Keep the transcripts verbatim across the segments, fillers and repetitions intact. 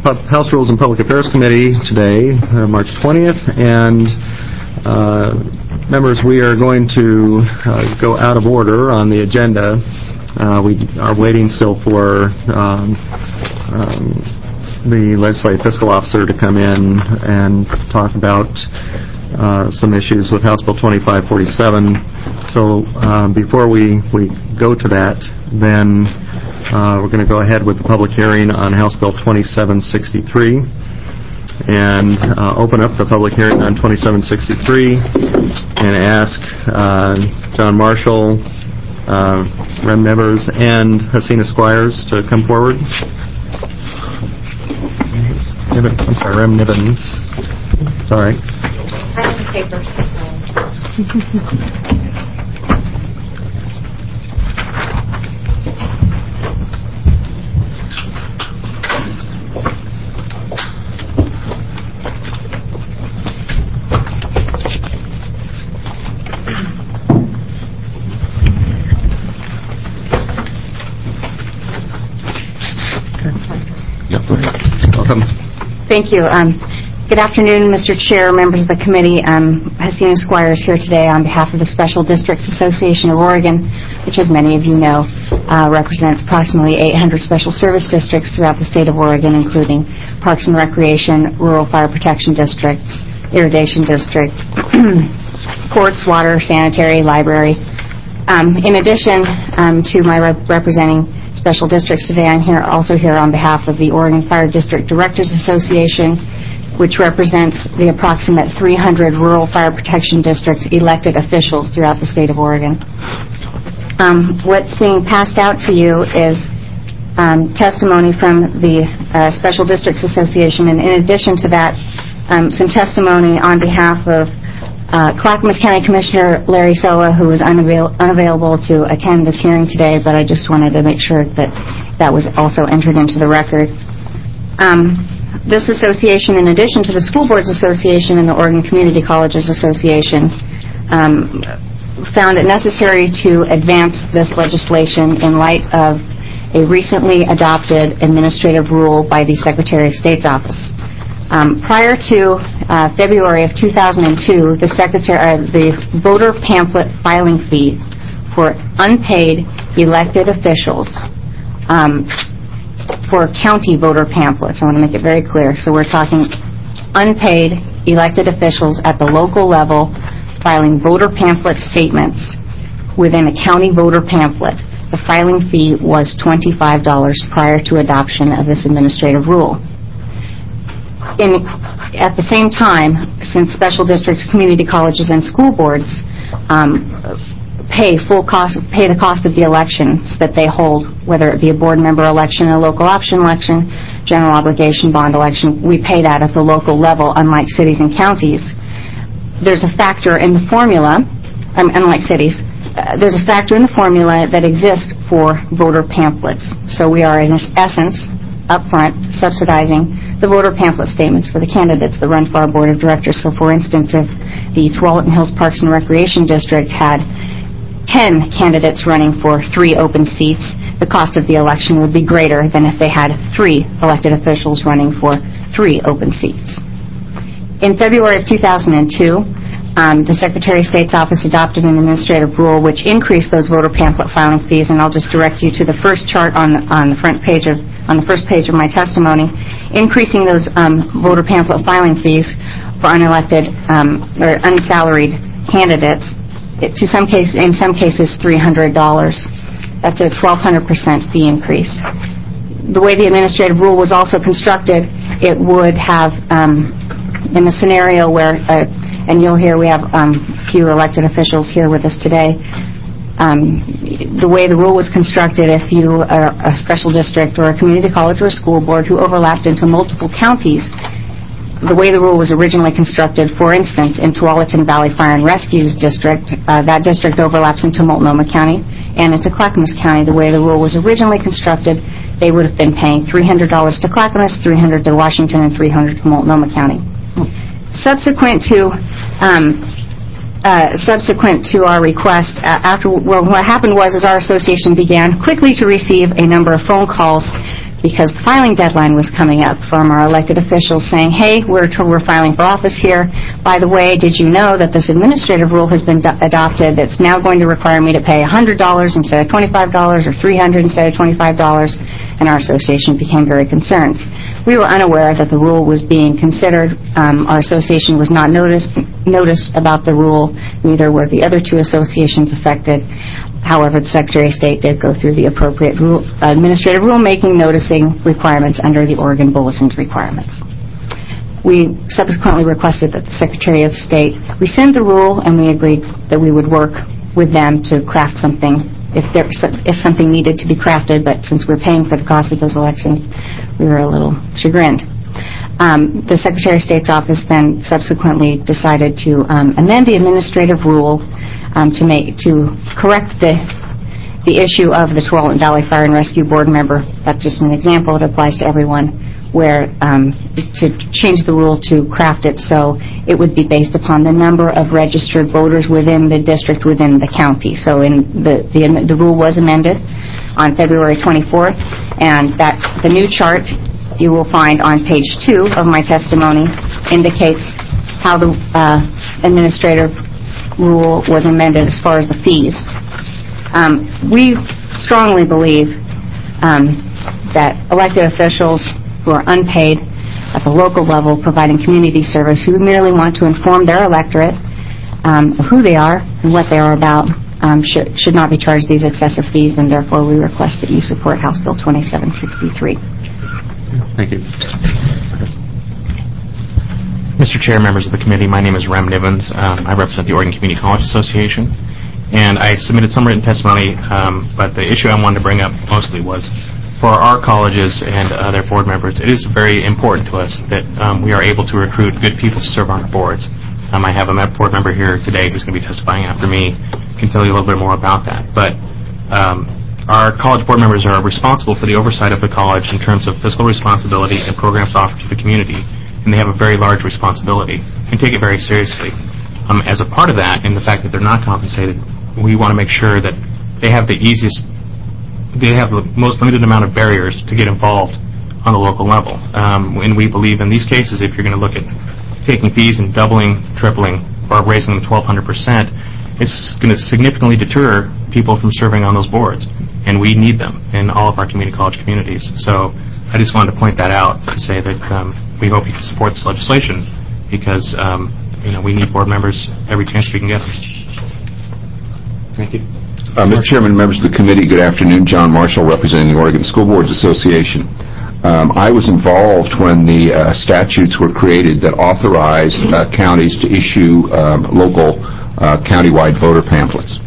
House Rules and Public Affairs Committee today, uh, March twentieth, and uh, members, we are going to uh, go out of order on the agenda. Uh, we are waiting still for um, um, the Legislative Fiscal Officer to come in and talk about uh, some issues with House Bill twenty-five forty-seven. So uh, before we, we go to that, then uh, we're going to go ahead with the public hearing on House Bill twenty-seven sixty-try and uh, open up the public hearing on twenty-seven sixty-three and ask uh, John Marshall, uh, Rem Nivens, and Hasina Squires to come forward. I'm sorry, Rem Nivens. It's all right. I have the papers. Welcome. Thank you. Um, good afternoon, Mister Chair, members of the committee. Um, Hasina Squires here today on behalf of the Special Districts Association of Oregon, which, as many of you know, uh, represents approximately eight hundred special service districts throughout the state of Oregon, including Parks and Recreation, Rural Fire Protection Districts, Irrigation Districts, courts, water, sanitary, library. Um, in addition um, to my rep- representing special districts today, I'm here also here on behalf of the Oregon Fire District Directors Association, which represents the approximate three hundred rural fire protection districts' elected officials throughout the state of Oregon. Um, what's being passed out to you is um, testimony from the uh, Special Districts Association, and in addition to that, um, some testimony on behalf of Uh, Clackamas County Commissioner Larry Soa, who was unavail- unavailable to attend this hearing today, but I just wanted to make sure that that was also entered into the record. Um, this association, in addition to the School Boards Association and the Oregon Community Colleges Association, um, found it necessary to advance this legislation in light of a recently adopted administrative rule by the Secretary of State's office. Um, prior to uh, February of two thousand two, the secretary, uh, the voter pamphlet filing fee for unpaid elected officials um, for county voter pamphlets. I want to make it very clear. So we're talking unpaid elected officials at the local level filing voter pamphlet statements within a county voter pamphlet. The filing fee was twenty-five dollars prior to adoption of this administrative rule. In, at the same time, since special districts, community colleges, and school boards um, pay full cost, pay the cost of the elections that they hold, whether it be a board member election, a local option election, general obligation bond election, we pay that at the local level, unlike cities and counties. There's a factor in the formula, um, unlike cities, uh, there's a factor in the formula that exists for voter pamphlets. So we are, in essence, upfront subsidizing the voter pamphlet statements for the candidates that run for our board of directors. So, for instance, if the Tualatin Hills Parks and Recreation District had ten candidates running for three open seats, the cost of the election would be greater than if they had three elected officials running for three open seats. In February of two thousand two, um, the Secretary of State's office adopted an administrative rule which increased those voter pamphlet filing fees, and I'll just direct you to the first chart on on the front page of on the first page of my testimony, increasing those um, voter pamphlet filing fees for unelected um, or unsalaried candidates it, to some case, in some cases, three hundred dollars. That's a twelve hundred percent fee increase. The way the administrative rule was also constructed, it would have, um, in a scenario where, uh, and you'll hear we have um, a few elected officials here with us today, Um, the way the rule was constructed, if you are a special district or a community college or a school board who overlapped into multiple counties, the way the rule was originally constructed, for instance, in Tualatin Valley Fire and Rescue's district, uh, that district overlaps into Multnomah County and into Clackamas County. The way the rule was originally constructed, they would have been paying three hundred dollars to Clackamas, three hundred dollars to Washington, and three hundred dollars to Multnomah County. Subsequent to um, Uh, subsequent to our request, uh, after well, what happened was, is our association began quickly to receive a number of phone calls because the filing deadline was coming up from our elected officials saying, hey, we're, we're filing for office here. By the way, did you know that this administrative rule has been do- adopted that's now going to require me to pay one hundred dollars instead of twenty-five dollars or three hundred dollars instead of twenty-five dollars? And our association became very concerned. We were unaware that the rule was being considered. Um, our association was not noticed, noticed about the rule. Neither were the other two associations affected. However, the Secretary of State did go through the appropriate rule, administrative rulemaking noticing requirements under the Oregon Bulletin's requirements. We subsequently requested that the Secretary of State rescind the rule, and we agreed that we would work with them to craft something if there, if something needed to be crafted, but since we're paying for the cost of those elections, we were a little chagrined. Um, the Secretary of State's office then subsequently decided to um, amend the administrative rule um, to make to correct the the issue of the Tualatin Valley Fire and Rescue Board member. That's just an example. It applies to everyone. Where um, to change the rule to craft it so it would be based upon the number of registered voters within the district within the county. So in the the, the rule was amended on February twenty-fourth, and that the new chart you will find on page two of my testimony indicates how the uh, administrative rule was amended as far as the fees. Um, we strongly believe um, that elected officials who are unpaid at the local level providing community service, who merely want to inform their electorate um, of who they are and what they are about, um, should, should not be charged these excessive fees, and therefore we request that you support House Bill twenty-seven sixty-three. Thank you. Mister Chair, members of the committee, my name is Rem Nivens. Um, I represent the Oregon Community College Association, and I submitted some written testimony, um, but the issue I wanted to bring up mostly was for our colleges and uh, their board members, it is very important to us that um, we are able to recruit good people to serve on our boards. Um, I have a board member here today who's going to be testifying after me, can tell you a little bit more about that. But um, our college board members are responsible for the oversight of the college in terms of fiscal responsibility and programs offered to the community, and they have a very large responsibility and take it very seriously. Um, as a part of that, and the fact that they're not compensated, we want to make sure that they have the easiest they have the most limited amount of barriers to get involved on the local level. Um, and we believe in these cases, if you're going to look at taking fees and doubling, tripling, or raising them twelve hundred percent, it's going to significantly deter people from serving on those boards. And we need them in all of our community college communities. So I just wanted to point that out to say that um, we hope you can support this legislation because um, you know, we need board members every chance we can get them. Thank you. Uh, Mister Chairman, members of the committee, good afternoon. John Marshall, representing the Oregon School Boards Association. Um, I was involved when the uh, statutes were created that authorized uh, counties to issue um, local uh, countywide voter pamphlets.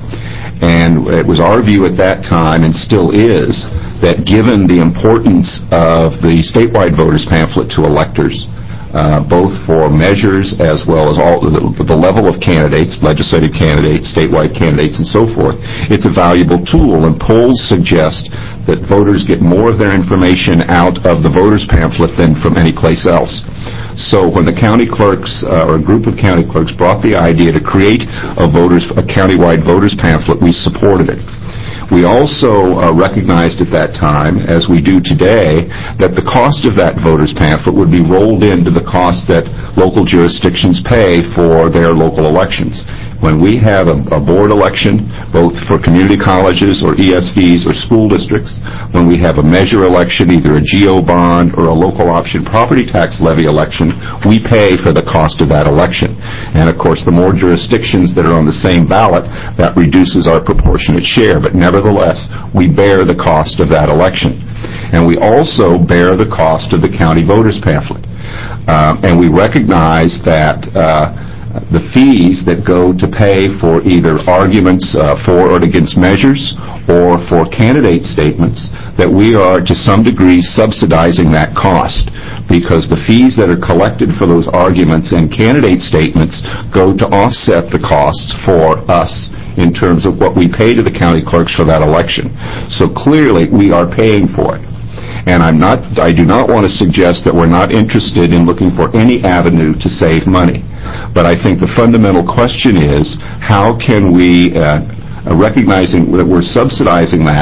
And it was our view at that time, and still is, that given the importance of the statewide voters pamphlet to electors, Uh, both for measures as well as all the, the level of candidates, legislative candidates, statewide candidates, and so forth. It's a valuable tool, and polls suggest that voters get more of their information out of the voters pamphlet than from any place else. So when the county clerks, uh, or a group of county clerks, brought the idea to create a voters, a countywide voters pamphlet, we supported it. We also uh, recognized at that time, as we do today, that the cost of that voter's pamphlet would be rolled into the cost that local jurisdictions pay for their local elections. When we have a, a board election, both for community colleges or E S Ds or school districts, when we have a measure election, either a G O bond or a local option property tax levy election, we pay for the cost of that election. And of course, the more jurisdictions that are on the same ballot, that reduces our proportionate share. But nevertheless, we bear the cost of that election. And we also bear the cost of the county voters pamphlet. Um, and we recognize that uh, the fees that go to pay for either arguments uh, for or against measures or for candidate statements, that we are to some degree subsidizing that cost, because the fees that are collected for those arguments and candidate statements go to offset the costs for us in terms of what we pay to the county clerks for that election. So clearly we are paying for it. And I'm not, I do not want to suggest that we're not interested in looking for any avenue to save money. But I think the fundamental question is, how can we, uh, recognizing that we're subsidizing that,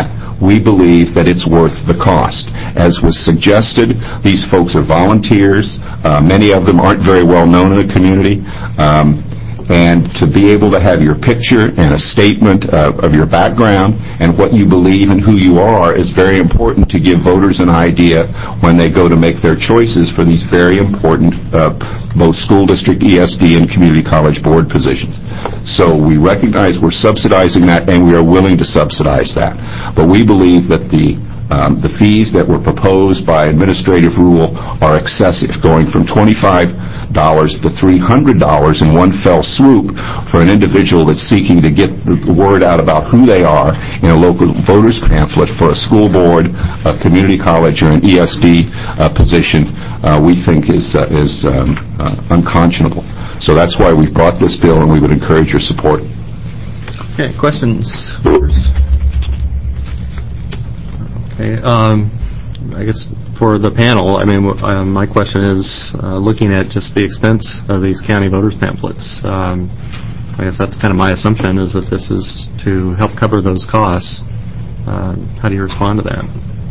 we believe that it's worth the cost. As was suggested, these folks are volunteers. Uh, many of them aren't very well known in the community. Um, and to be able to have your picture and a statement uh, of your background and what you believe and who you are is very important to give voters an idea when they go to make their choices for these very important uh, both school district, E S D, and community college board positions. So we recognize we're subsidizing that, and we are willing to subsidize that. But we believe that the Um, the fees that were proposed by administrative rule are excessive, going from twenty-five dollars to three hundred dollars in one fell swoop for an individual that's seeking to get the word out about who they are in a local voters pamphlet for a school board, a community college, or an E S D uh, position, uh, we think is, uh, is um, uh, unconscionable. So that's why we brought this bill, and we would encourage your support. Okay, questions? Okay, um, I guess for the panel, I mean, uh, my question is, uh, looking at just the expense of these county voters pamphlets, um, I guess that's kind of my assumption, is that this is to help cover those costs. Uh, how do you respond to that?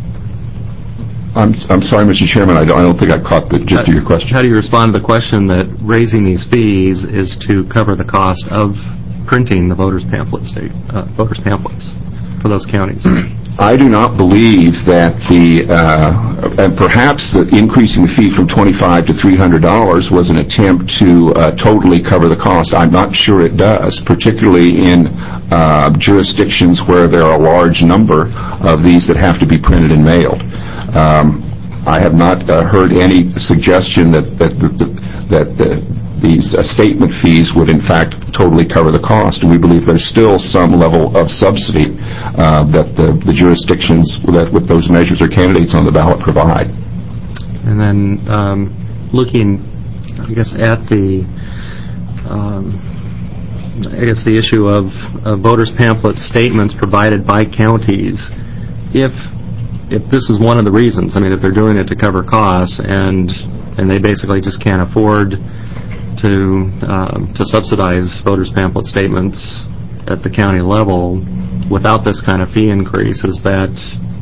I'm, I'm sorry, Mister Chairman, I don't, I don't think I caught the gist of your question. How do you respond to the question that raising these fees is to cover the cost of printing the voters pamphlet state, uh, voters pamphlets for those counties? I do not believe that the, uh, and perhaps the increasing the fee from twenty-five to three hundred dollars was an attempt to uh, totally cover the cost. I'm not sure it does, particularly in uh, jurisdictions where there are a large number of these that have to be printed and mailed. Um, I have not uh, heard any suggestion that that, that, that uh, these uh, statement fees would in fact totally cover the cost, and we believe there's still some level of subsidy uh, that the, the jurisdictions that with those measures or candidates on the ballot provide. And then um, looking, I guess, at the um, I guess the issue of uh, voters pamphlet statements provided by counties, if if this is one of the reasons, I mean, if they're doing it to cover costs and and they basically just can't afford to um, to subsidize voters pamphlet statements at the county level without this kind of fee increase, is that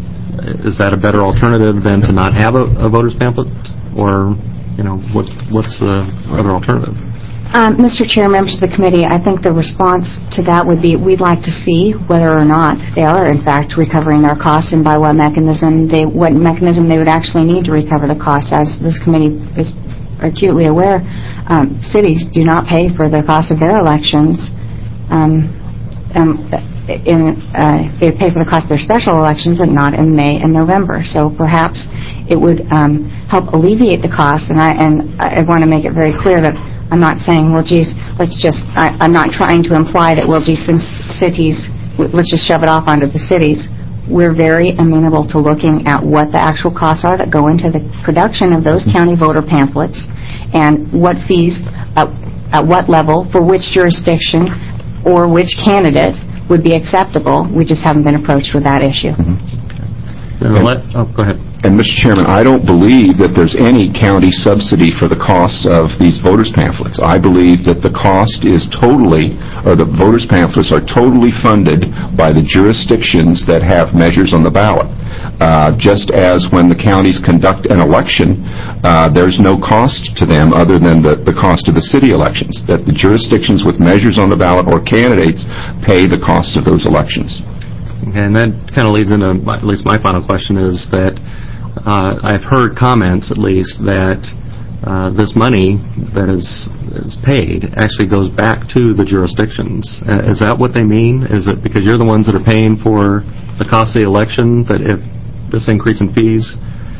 is that a better alternative than to not have a, a voters pamphlet, or you know what what's the other alternative? Um, Mister Chair, members of the committee, I think the response to that would be we'd like to see whether or not they are in fact recovering their costs, and by what mechanism they what mechanism they would actually need to recover the costs. As this committee is acutely aware, um, cities do not pay for the cost of their elections. Um, um, in, uh, they pay for the cost of their special elections, but not in May and November. So perhaps it would um, help alleviate the cost. And I and I want to make it very clear that I'm not saying, well, geez, let's just. I, I'm not trying to imply that, well, geez, since cities, let's just shove it off onto the cities. We're very amenable to looking at what the actual costs are that go into the production of those county voter pamphlets and what fees, at, at what level, for which jurisdiction or which candidate would be acceptable. We just haven't been approached with that issue. Mm-hmm. And let, oh, go ahead. And, Mister Chairman, I don't believe that there's any county subsidy for the costs of these voters pamphlets. I believe that the cost is totally, or the voters pamphlets are totally funded by the jurisdictions that have measures on the ballot. Uh, just as when the counties conduct an election, uh, there's no cost to them other than the, the cost of the city elections, that the jurisdictions with measures on the ballot or candidates pay the cost of those elections. Okay, and that kind of leads into, at least my final question, is that uh, I've heard comments, at least, that uh, this money that is, is paid actually goes back to the jurisdictions. Uh, is that what they mean? Is it because you're the ones that are paying for the cost of the election, that if this increase in fees,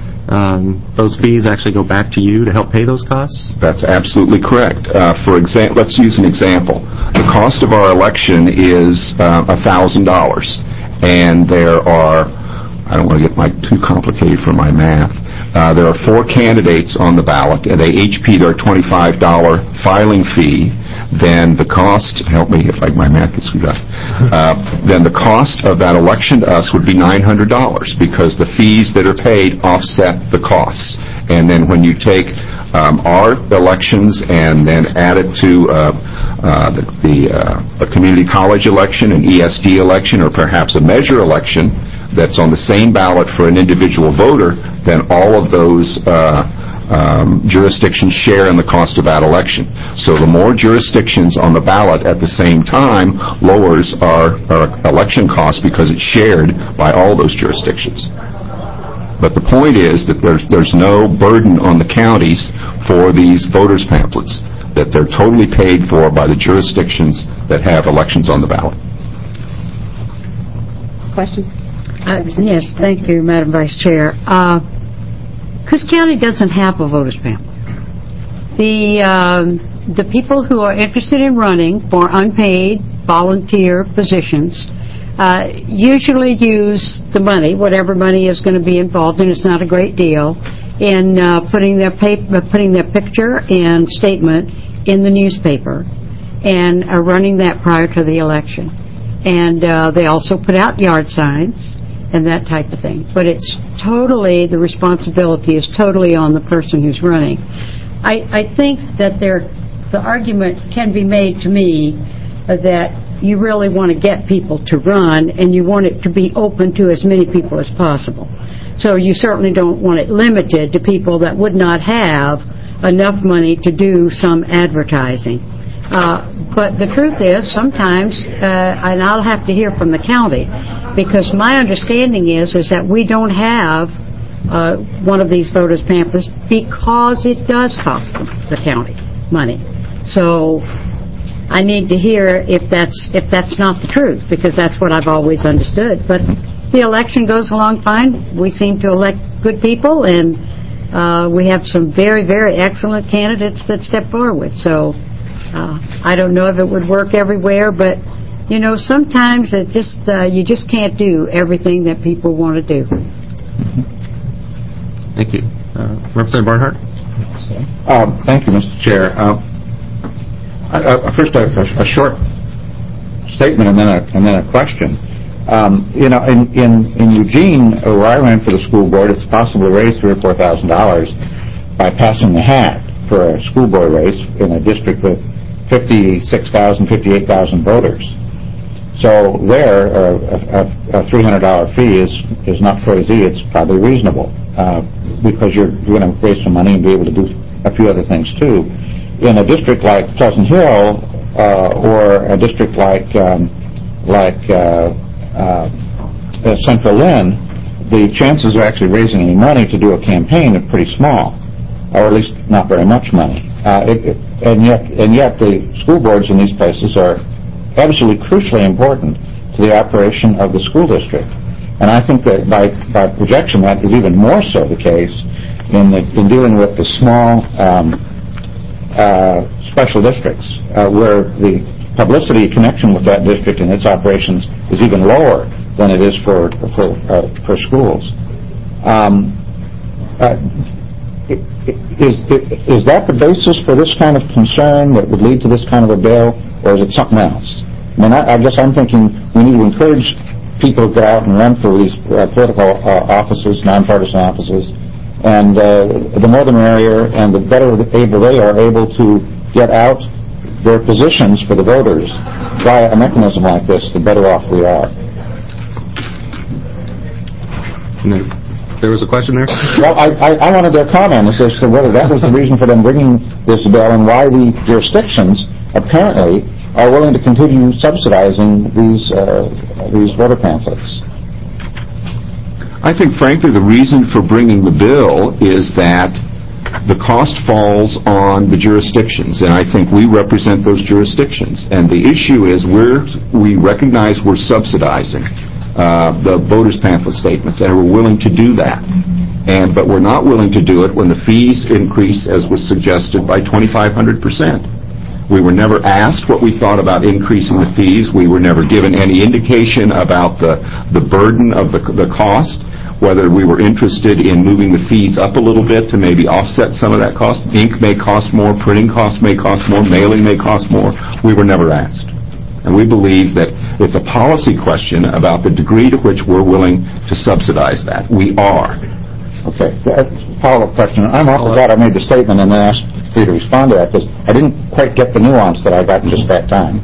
um, those fees actually go back to you to help pay those costs? That's absolutely correct. Uh, for example, let's use an example. The cost of our election is uh, one thousand dollars. And there are, I don't want to get my too complicated for my math, uh, there are four candidates on the ballot, and they each pay their twenty-five dollars filing fee. Then the cost, help me if like my math is screwed up, uh, then the cost of that election to us would be nine hundred dollars, because the fees that are paid offset the costs. And then when you take um, our elections and then add it to uh, uh, the, the uh, a community college election, an E S D election, or perhaps a measure election, that's on the same ballot for an individual voter, then all of those uh, um, jurisdictions share in the cost of that election. So the more jurisdictions on the ballot at the same time lowers our, our election costs because it's shared by all those jurisdictions. But the point is that there's, there's no burden on the counties for these voters' pamphlets, that they're totally paid for by the jurisdictions that have elections on the ballot. Question? Uh, yes, thank you, Madam Vice Chair. Uh, Coos County doesn't have a voters pamphlet. The um, the people who are interested in running for unpaid volunteer positions uh, usually use the money, whatever money is going to be involved, and it's not a great deal, in uh, putting their paper, putting their picture and statement in the newspaper, and are running that prior to the election. And uh, they also put out yard signs and that type of thing. But it's totally, the responsibility is totally on the person who's running. I, I think that there, the argument can be made to me uh, that you really want to get people to run, and you want it to be open to as many people as possible. So you certainly don't want it limited to people that would not have enough money to do some advertising. Uh, but the truth is, sometimes, uh, and I'll have to hear from the county, because my understanding is is that we don't have uh, one of these voters' pamphlets because it does cost them, the county, money. So I need to hear if that's if that's not the truth, because that's what I've always understood. But the election goes along fine. We seem to elect good people, and uh, we have some very, very excellent candidates that step forward. So. Uh, I don't know if it would work everywhere, but, you know, sometimes it just uh, you just can't do everything that people want to do. Thank you. Uh, Representative Barnhart? Um, thank you, Mister Chair. Uh, uh, first, a, a short statement and then a, and then a question. Um, you know, in, in, in Eugene, uh, where I ran for the school board, it's possible to raise three or four thousand dollars by passing the hat for a school board race in a district with fifty-six thousand, fifty-eight thousand voters. So there, uh, a, a three hundred dollars fee is, is not crazy. It's probably reasonable uh, because you're, you're going to raise some money and be able to do a few other things too. In a district like Pleasant Hill uh, or a district like um, like uh, uh, uh, Central Lynn, the chances of actually raising any money to do a campaign are pretty small, or at least not very much money. Uh, it, it, and yet, and yet, the school boards in these places are absolutely crucially important to the operation of the school district. And I think that by, by projection, that is even more so the case in, the, in dealing with the small um, uh, special districts, uh, where the publicity connection with that district and its operations is even lower than it is for for uh, for schools. Um, uh, Is, is that the basis for this kind of concern that would lead to this kind of a bill, or is it something else? I mean, I, I guess I'm thinking we need to encourage people to go out and run for these uh, political uh, offices, nonpartisan offices, and uh, the more the merrier, and the better able they are able to get out their positions for the voters via a mechanism like this, the better off we are. No. There was a question there? Well, I, I, I wanted their comment as to whether that was the reason for them bringing this bill and why the jurisdictions apparently are willing to continue subsidizing these uh, these voter pamphlets. I think, frankly, the reason for bringing the bill is that the cost falls on the jurisdictions, and I think we represent those jurisdictions. And the issue is we're, we recognize we're subsidizing Uh, the voters' pamphlet statements, and we're willing to do that. And but we're not willing to do it when the fees increase, as was suggested, by twenty-five hundred percent. We were never asked what we thought about increasing the fees. We were never given any indication about the, the burden of the, the cost, whether we were interested in moving the fees up a little bit to maybe offset some of that cost. Ink may cost more, printing costs may cost more, mailing may cost more. We were never asked. And we believe that it's a policy question about the degree to which we're willing to subsidize that. We are. Okay. A follow-up question. I'm awful glad I made the statement and then asked for you to respond to that, because I didn't quite get the nuance that I got in just that time.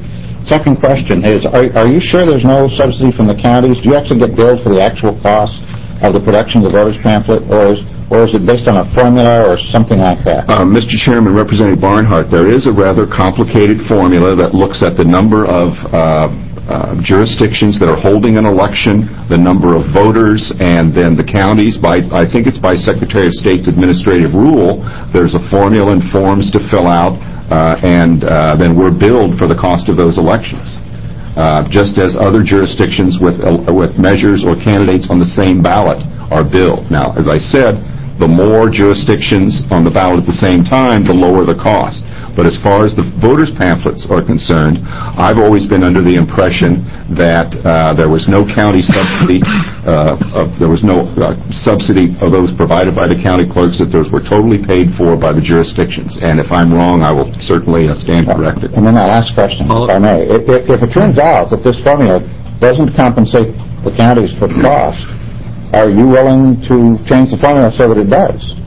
second question is, are, are you sure there's no subsidy from the counties? Do you actually get billed for the actual cost of the production of the voters pamphlet, or is, or is it based on a formula or something like that? Uh, Mister Chairman, Representative Barnhart, there is a rather complicated formula that looks at the number of uh, uh, jurisdictions that are holding an election, the number of voters, and then the counties. By I think it's by Secretary of State's administrative rule, there's a formula and forms to fill out, uh, and uh, then we're billed for the cost of those elections. Uh, just as other jurisdictions with uh, with measures or candidates on the same ballot are billed. Now, as I said, the more jurisdictions on the ballot at the same time, the lower the cost. But as far as the voters' pamphlets are concerned, I've always been under the impression that uh, there was no county subsidy, uh, of, there was no uh, subsidy of those provided by the county clerks, that those were totally paid for by the jurisdictions. And if I'm wrong, I will certainly uh, stand corrected. And then my last question, if I may. If, if, if it turns out that this formula doesn't compensate the counties for the cost, are you willing to change the formula so that it does?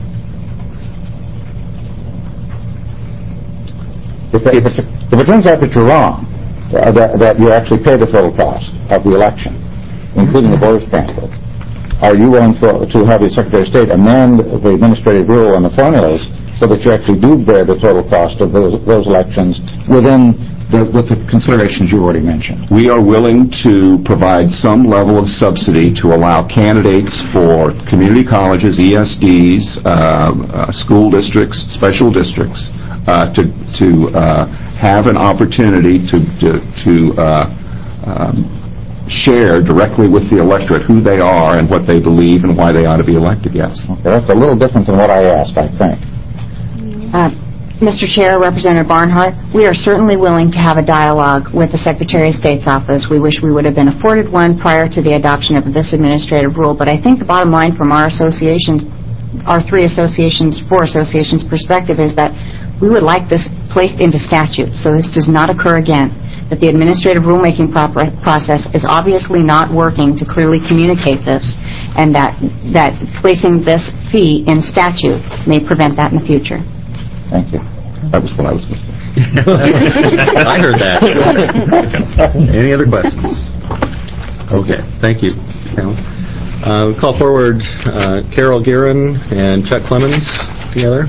If it, if, it, if it turns out that you're wrong, uh, that, that you actually pay the total cost of the election, including the voters' pamphlet, are you willing for, to have the Secretary of State amend the administrative rule and the formulas so that you actually do bear the total cost of those, those elections within the, with the considerations you already mentioned? We are willing to provide some level of subsidy to allow candidates for community colleges, E S Ds, uh, uh, school districts, special districts, uh, to to uh, have an opportunity to to, to uh, um, share directly with the electorate who they are and what they believe and why they ought to be elected. Yes. Okay, that's a little different than what I asked, I think. Uh, Mister Chair, Representative Barnhart, we are certainly willing to have a dialogue with the Secretary of State's office. We wish we would have been afforded one prior to the adoption of this administrative rule, but I think the bottom line from our associations, our three associations, four associations' perspective is that we would like this placed into statute so this does not occur again, that the administrative rulemaking proper process is obviously not working to clearly communicate this, and that, that placing this fee in statute may prevent that in the future. Thank you. That was what I was going to say. I heard that. Any other questions? Okay, thank you, Carol. Uh, we call forward uh, Carol Guerin and Chuck Clemens together.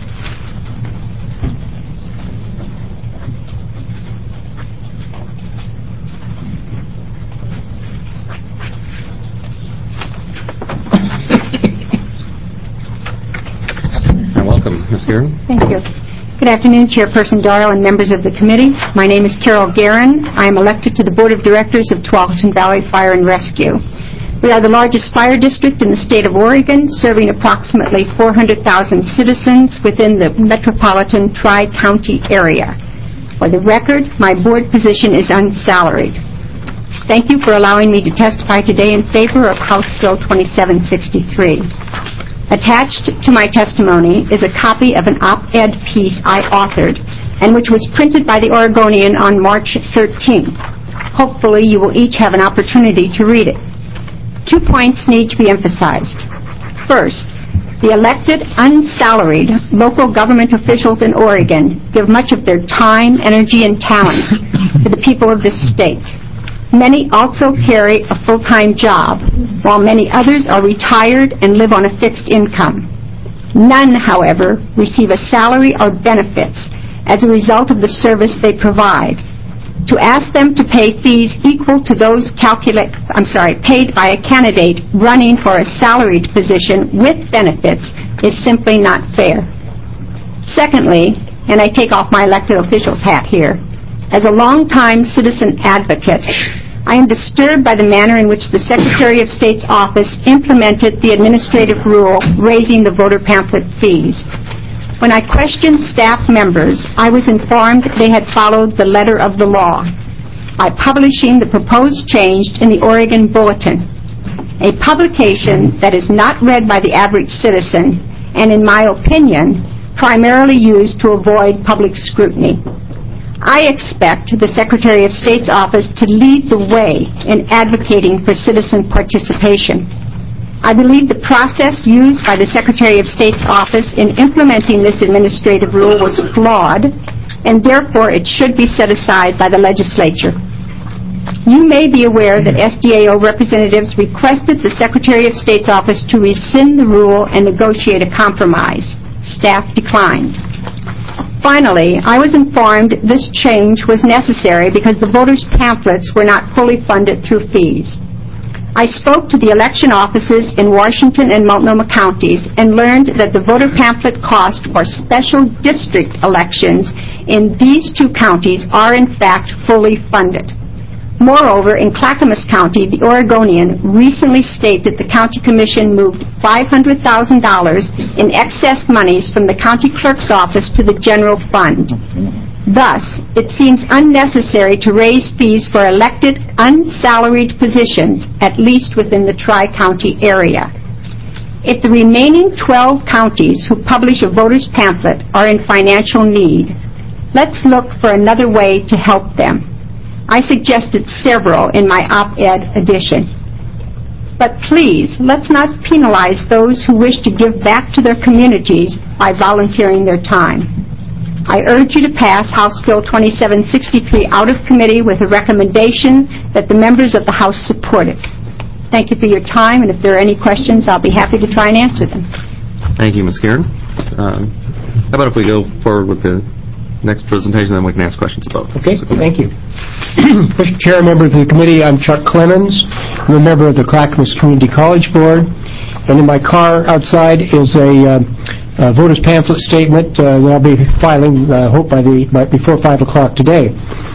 Welcome, Miz Guerin. Thank you. Good afternoon, Chairperson Doyle and members of the committee. My name is Carol Guerin. I am elected to the Board of Directors of Tualatin Valley Fire and Rescue. We are the largest fire district in the state of Oregon, serving approximately four hundred thousand citizens within the metropolitan Tri-County area. For the record, my board position is unsalaried. Thank you for allowing me to testify today in favor of House Bill twenty-seven sixty-three. Attached to my testimony is a copy of an op-ed piece I authored and which was printed by the Oregonian on March thirteenth. Hopefully you will each have an opportunity to read it. Two points need to be emphasized. First, the elected, unsalaried local government officials in Oregon give much of their time, energy, and talents to the people of this state. Many also carry a full-time job, while many others are retired and live on a fixed income. None, however, receive a salary or benefits as a result of the service they provide. To ask them to pay fees equal to those calculate, I'm sorry, paid by a candidate running for a salaried position with benefits is simply not fair. Secondly, and I take off my elected official's hat here, as a longtime citizen advocate, I am disturbed by the manner in which the Secretary of State's office implemented the administrative rule raising the voter pamphlet fees. When I questioned staff members, I was informed they had followed the letter of the law by publishing the proposed change in the Oregon Bulletin, a publication that is not read by the average citizen and, in my opinion, primarily used to avoid public scrutiny. I expect the Secretary of State's office to lead the way in advocating for citizen participation. I believe the process used by the Secretary of State's office in implementing this administrative rule was flawed and therefore it should be set aside by the legislature. You may be aware that S D A O representatives requested the Secretary of State's office to rescind the rule and negotiate a compromise. Staff declined. Finally, I was informed this change was necessary because the voters' pamphlets were not fully funded through fees. I spoke to the election offices in Washington and Multnomah counties and learned that the voter pamphlet cost for special district elections in these two counties are in fact fully funded. Moreover, in Clackamas County, the Oregonian recently stated the county commission moved five hundred thousand dollars in excess monies from the county clerk's office to the general fund. Thus, it seems unnecessary to raise fees for elected, unsalaried positions, at least within the Tri-County area. If the remaining twelve counties who publish a voter's pamphlet are in financial need, let's look for another way to help them. I suggested several in my op-ed edition. But please, let's not penalize those who wish to give back to their communities by volunteering their time. I urge you to pass House Bill twenty-seven sixty-three out of committee with a recommendation that the members of the House support it. Thank you for your time, and if there are any questions, I'll be happy to try and answer them. Thank you, Miz Karen. Um, how about if we go forward with the next presentation, then we can ask questions about it. Okay, thank you. Mister Chair, members of the committee, I'm Chuck Clemens. I'm a member of the Clackamas Community College Board, and in my car outside is a uh, uh, voter's pamphlet statement uh, that I'll be filing, I uh, hope, by the by before five o'clock today.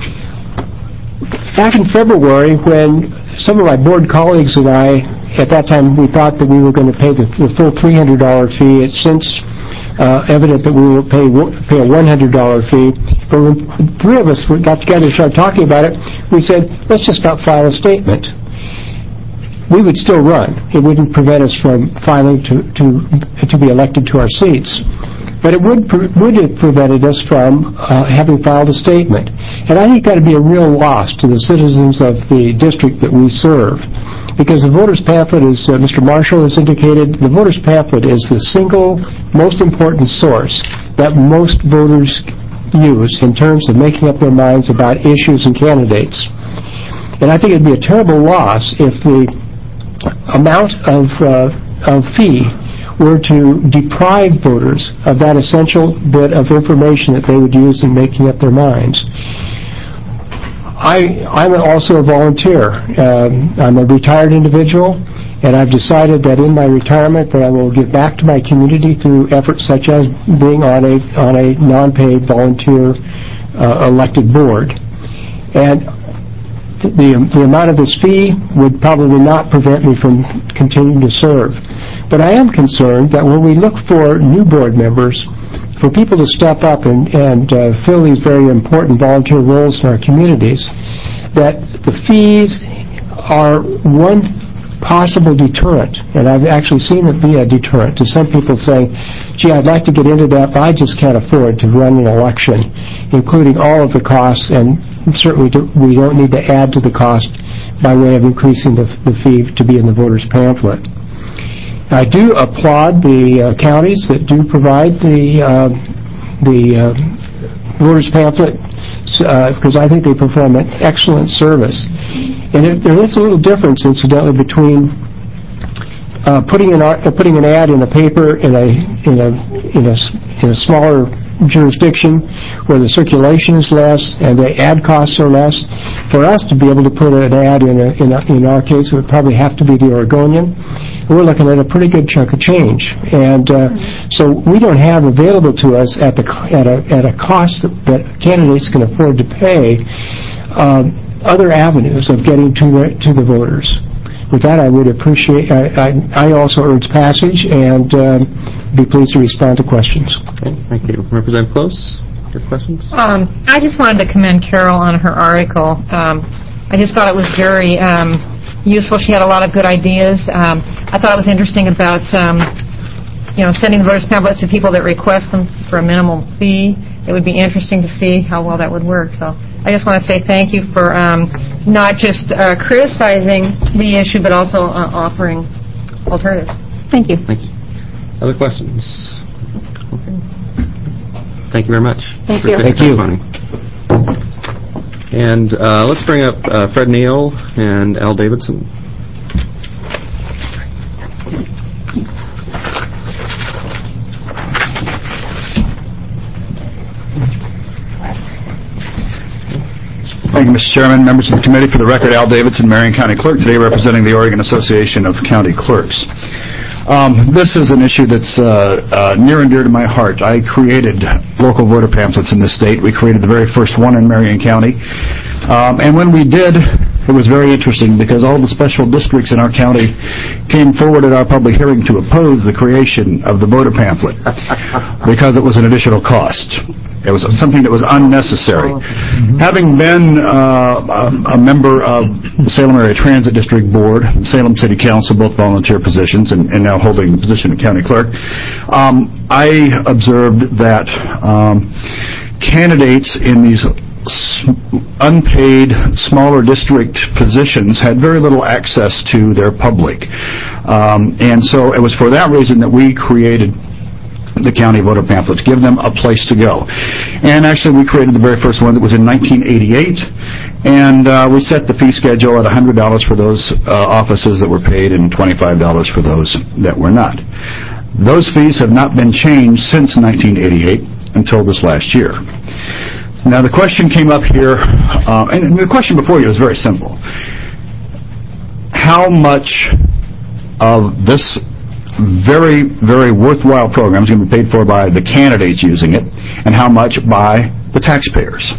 Back in February, when some of my board colleagues and I, at that time, we thought that we were going to pay the, the full three hundred dollars fee. It's since Uh, evident that we will pay pay a one hundred dollars fee. But when the three of us got together and started talking about it, we said, let's just not file a statement. We would still run. It wouldn't prevent us from filing to to, to be elected to our seats. But it would, pre- would have prevented us from uh, having filed a statement. And I think that would be a real loss to the citizens of the district that we serve. Because the voter's pamphlet, as uh, Mister Marshall has indicated, the voter's pamphlet is the single most important source that most voters use in terms of making up their minds about issues and candidates. And I think it would be a terrible loss if the amount of, uh, of fee were to deprive voters of that essential bit of information that they would use in making up their minds. I, I'm also a volunteer. Um, I'm a retired individual, and I've decided that in my retirement that I will give back to my community through efforts such as being on a on a non-paid volunteer uh, elected board. And the the amount of this fee would probably not prevent me from continuing to serve. But I am concerned that when we look for new board members, for people to step up and, and uh, fill these very important volunteer roles in our communities, that the fees are one possible deterrent, and I've actually seen it be a deterrent to some people saying, gee, I'd like to get into that, but I just can't afford to run an election, including all of the costs, and certainly do, we don't need to add to the cost by way of increasing the, the fee to be in the voter's pamphlet. I do applaud the uh, counties that do provide the uh, the uh, voter's pamphlet uh, because I think they perform an excellent service. And it, there is a little difference, incidentally, between uh, putting an uh, putting an ad in a paper in a in a in a in a smaller jurisdiction where the circulation is less and the ad costs are less. For us to be able to put an ad in a, in, a, in our case, it would probably have to be the Oregonian. We're looking at a pretty good chunk of change, and uh, so we don't have available to us at the at a at a cost that, that candidates can afford to pay uh, other avenues of getting to the to the voters. With that, I would appreciate. I, I, I also urge passage and um, be pleased to respond to questions. Okay, thank you, Representative Close. Your questions? Um, I just wanted to commend Carol on her article. Um, I just thought it was very um, useful. She had a lot of good ideas. Um, I thought it was interesting about, um, you know, sending the voters' pamphlets to people that request them for a minimal fee. It would be interesting to see how well that would work. So I just want to say thank you for um, not just uh, criticizing the issue, but also uh, offering alternatives. Thank you. Thank you. Other questions? Okay. Thank you very much. Thank you. Thank you. And uh, let's bring up uh, Fred Neal and Al Davidson. Thank you, Mister Chairman, members of the committee. For the record, Al Davidson, Marion County Clerk, today representing the Oregon Association of County Clerks. Um, this is an issue that's uh, uh, near and dear to my heart. I created local voter pamphlets in this state. We created the very first one in Marion County. Um, and when we did, it was very interesting because all the special districts in our county came forward at our public hearing to oppose the creation of the voter pamphlet because it was an additional cost. It was something that was unnecessary. Mm-hmm. Having been uh, a, a member of the Salem Area Transit District Board, Salem City Council, both volunteer positions, and, and now holding the position of county clerk, um, I observed that um, candidates in these unpaid, smaller district positions had very little access to their public. Um, and so it was for that reason that we created the county voter pamphlet, to give them a place to go. And actually, we created the very first one that was in nineteen eighty-eight, and uh, we set the fee schedule at one hundred dollars for those uh, offices that were paid and twenty-five dollars for those that were not. Those fees have not been changed since nineteen eighty-eight until this last year. Now, the question came up here, uh, and the question before you was very simple. How much of this very, very worthwhile program is going to be paid for by the candidates using it, and how much by the taxpayers?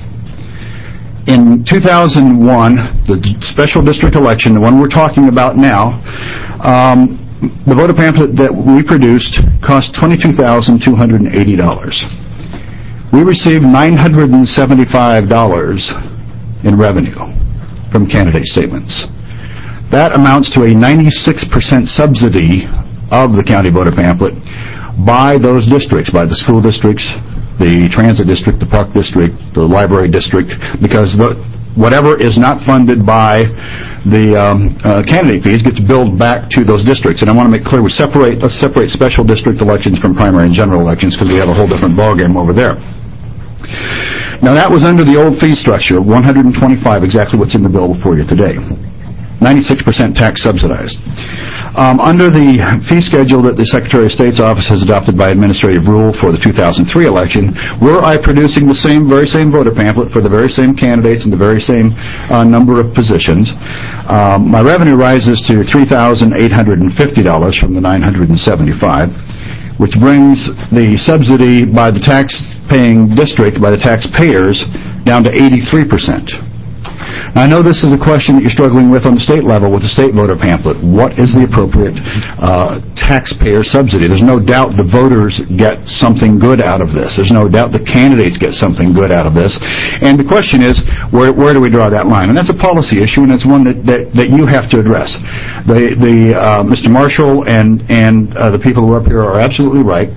In two thousand one, the special district election, the one we're talking about now, um, the voter pamphlet that we produced cost twenty-two thousand two hundred eighty dollars. We received nine hundred seventy-five dollars in revenue from candidate statements. That amounts to a ninety-six percent subsidy of the county voter pamphlet by those districts, by the school districts, the transit district, the park district, the library district, because the, whatever is not funded by the um, uh, candidate fees gets billed back to those districts. And I want to make clear, we separate, let's separate special district elections from primary and general elections because we have a whole different ballgame over there. Now, that was under the old fee structure, one hundred twenty-five, exactly what's in the bill before you today. ninety-six percent tax subsidized. Um, under the fee schedule that the Secretary of State's office has adopted by administrative rule for the two thousand three election, were I producing the same, very same voter pamphlet for the very same candidates and the very same uh, number of positions, um, my revenue rises to three thousand eight hundred fifty dollars from the nine hundred seventy-five dollars, which brings the subsidy by the tax-paying district, by the taxpayers, down to eighty-three percent. Now, I know this is a question that you're struggling with on the state level with the state voter pamphlet. What is the appropriate uh, taxpayer subsidy? There's no doubt the voters get something good out of this. There's no doubt the candidates get something good out of this. And the question is, where, where do we draw that line? And that's a policy issue, and it's one that, that, that you have to address. The, the uh, Mister Marshall and, and uh, the people who are up here are absolutely right.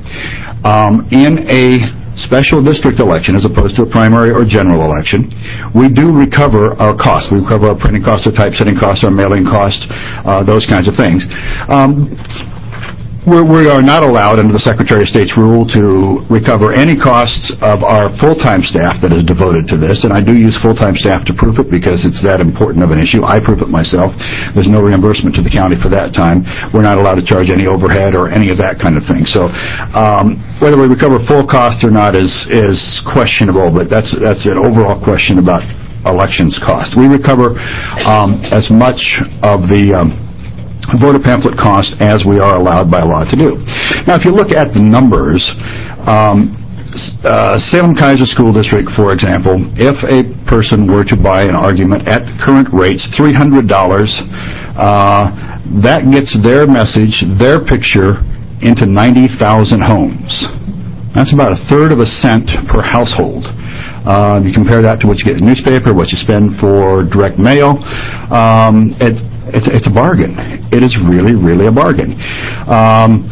Um, in a special district election, as opposed to a primary or general election, we do recover our costs. We recover our printing costs, our typesetting costs, our mailing costs, uh, those kinds of things. Um, we're, we are not allowed under the Secretary of State's rule to recover any costs of our full-time staff that is devoted to this, and I do use full-time staff to proof it because it's that important of an issue. I proof it myself. There's no reimbursement to the county for that time. We're not allowed to charge any overhead or any of that kind of thing. So um, whether we recover full cost or not is is questionable, but that's that's an overall question about elections cost. We recover um, as much of the um, voter pamphlet cost as we are allowed by law to do. Now, if you look at the numbers, um, uh, Salem-Keizer School District, for example, if a person were to buy an argument at current rates, three hundred dollars, uh, that gets their message, their picture, into ninety thousand homes. That's about a third of a cent per household. Uh, you compare that to what you get in the newspaper, what you spend for direct mail, um, it, it's, it's a bargain. It is really, really a bargain. Um,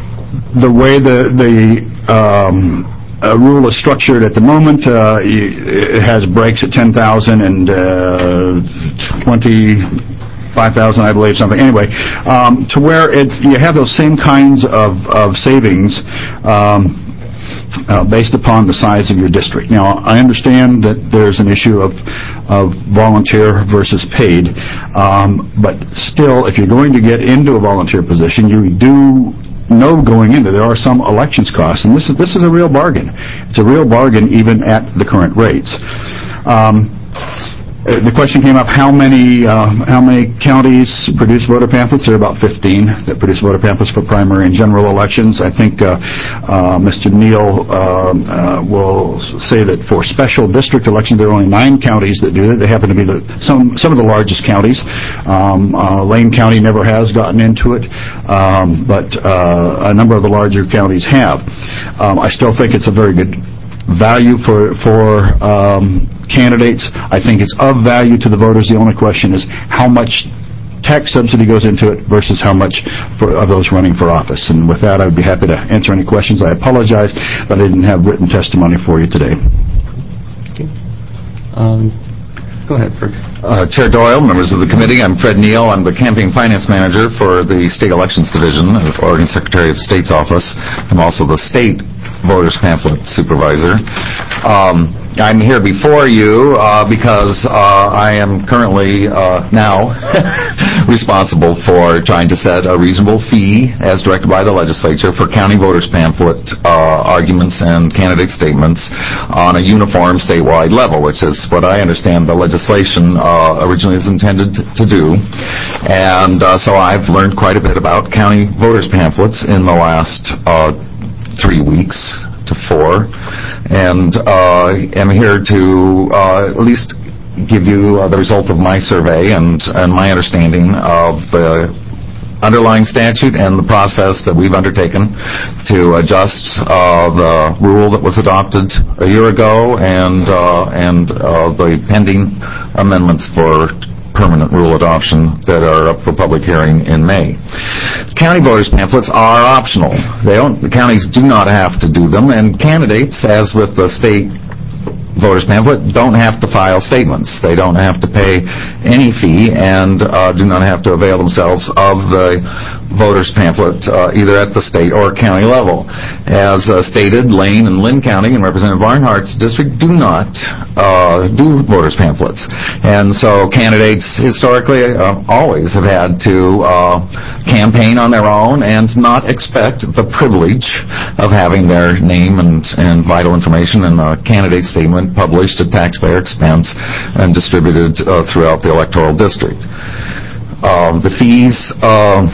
the way the, the um, uh, rule is structured at the moment, uh, it has breaks at ten thousand and uh, twenty five thousand, I believe, something. Anyway, um, to where it, you have those same kinds of, of savings um, uh, based upon the size of your district. Now, I understand that there's an issue of, of volunteer versus paid, um, but still, if you're going to get into a volunteer position, you do know going into there are some elections costs, and this is this is a real bargain. It's a real bargain even at the current rates. Um, The question came up, how many uh, how many counties produce voter pamphlets? There are about fifteen that produce voter pamphlets for primary and general elections. I think uh, uh, Mister Neal uh, uh, will say that for special district elections, there are only nine counties that do it. They happen to be the some some of the largest counties. Um, uh, Lane County never has gotten into it, um, but uh, a number of the larger counties have. Um, I still think it's a very good value for for um, candidates. I think it's of value to the voters. The only question is how much tax subsidy goes into it versus how much for, of those running for office. And with that, I would be happy to answer any questions. I apologize that I didn't have written testimony for you today. Um, go ahead, Fred. Uh, Chair Doyle, members of the committee, I'm Fred Neal. I'm the campaign finance manager for the State Elections Division of Oregon Secretary of State's office. I'm also the state voters pamphlet supervisor. Um, I'm here before you uh, because uh, I am currently uh, now responsible for trying to set a reasonable fee as directed by the legislature for county voters pamphlet uh, arguments and candidate statements on a uniform statewide level, which is what I understand the legislation uh, originally is intended to do. And uh, so I've learned quite a bit about county voters pamphlets in the last uh, three weeks to four, and uh, am here to uh, at least give you uh, the result of my survey and, and my understanding of the underlying statute and the process that we've undertaken to adjust uh, the rule that was adopted a year ago and uh, and uh, the pending amendments for permanent rule adoption that are up for public hearing in May. County voters pamphlets are optional. They don't, the counties do not have to do them, and candidates, as with the state voters pamphlet, don't have to file statements. They don't have to pay any fee and uh, do not have to avail themselves of the voters pamphlet uh, either at the state or county level. As uh, stated, Lane and Lynn County and Representative Barnhart's district do not uh, do voters pamphlets. And so candidates historically uh, always have had to uh, campaign on their own and not expect the privilege of having their name and, and vital information in a candidate statement published at taxpayer expense and distributed uh, throughout the electoral district. Uh, the fees uh,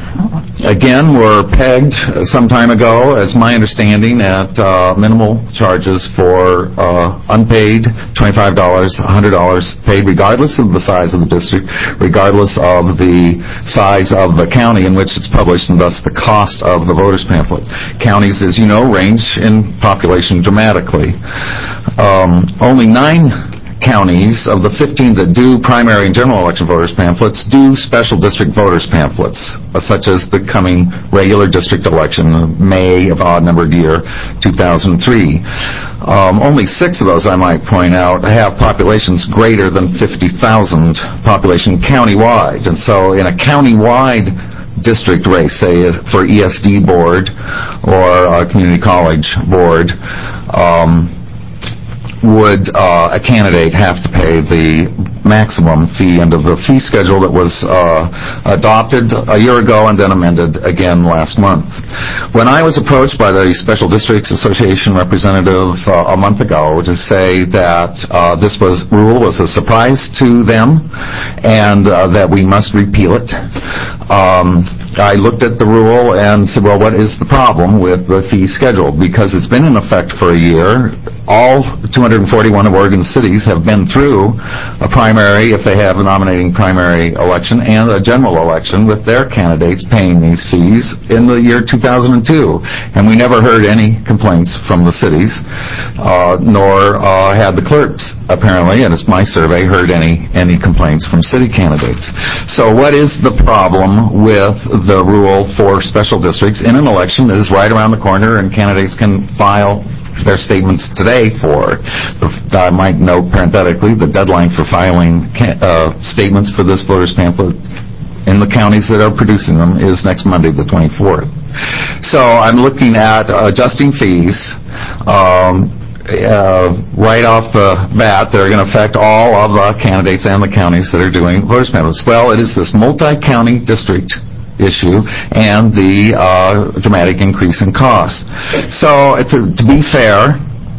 again were pegged some time ago, as my understanding, at uh, minimal charges for uh, unpaid twenty-five dollars, one hundred dollars paid regardless of the size of the district, regardless of the size of the county in which it's published, and thus the cost of the voters pamphlet. Counties, as you know, range in population dramatically. Um, only nine counties of the fifteen that do primary and general election voters pamphlets do special district voters pamphlets, uh, such as the coming regular district election, May of odd numbered year two thousand three. Um, only six of those, I might point out, have populations greater than fifty thousand population countywide. And so in a countywide district race, say for E S D board or a community college board, um, would uh, a candidate have to pay the maximum fee under the fee schedule that was uh, adopted a year ago and then amended again last month. When I was approached by the Special Districts Association representative uh, a month ago to say that uh, this was rule was a surprise to them and uh, that we must repeal it, um, I looked at the rule and said, well, what is the problem with the fee schedule? Because it's been in effect for a year. All two hundred forty-one of Oregon's cities have been through a primary, if they have a nominating primary election, and a general election with their candidates paying these fees in the year two thousand two. And we never heard any complaints from the cities, uh, nor uh, had the clerks, apparently, and it's my survey, heard any, any complaints from city candidates. So what is the problem with the rule for special districts in an election that is right around the corner and candidates can file their statements today for? I might note parenthetically the deadline for filing uh, statements for this voters pamphlet in the counties that are producing them is next Monday, the twenty-fourth. So I'm looking at adjusting fees um, uh, right off the bat that are going to affect all of the candidates and the counties that are doing voters pamphlets? Well, it is this multi-county district issue and the uh, dramatic increase in cost. So, to, to be fair,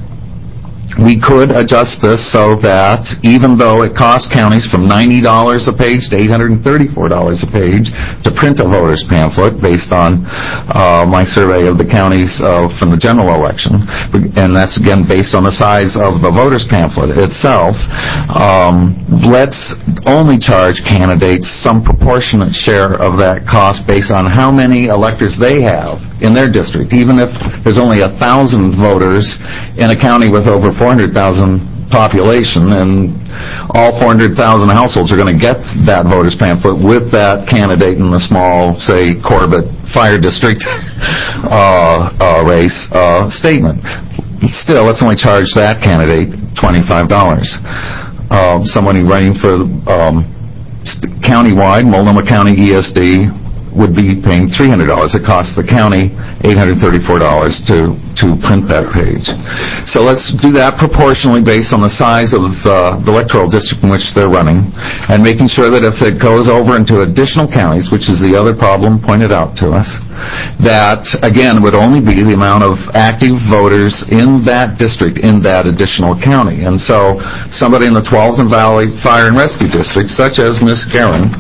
we could adjust this so that even though it costs counties from ninety dollars a page to eight hundred thirty-four dollars a page to print a voter's pamphlet based on uh, my survey of the counties uh, from the general election, and that's again based on the size of the voter's pamphlet itself, um, let's only charge candidates some proportionate share of that cost based on how many electors they have in their district. Even if there's only a thousand voters in a county with over four hundred thousand population, and all four hundred thousand households are going to get that voter's pamphlet with that candidate in the small, say, Corbett Fire District uh, uh, race uh, statement. Still, let's only charge that candidate twenty-five dollars. Uh, somebody running for um, countywide, Multnomah County E S D, would be paying three hundred dollars. It costs the county eight hundred thirty-four dollars to, to print that page. So let's do that proportionally based on the size of uh, the electoral district in which they're running, and making sure that if it goes over into additional counties, which is the other problem pointed out to us, that, again, would only be the amount of active voters in that district in that additional county. And so somebody in the Tualatin Valley Fire and Rescue District, such as Miz Guerin,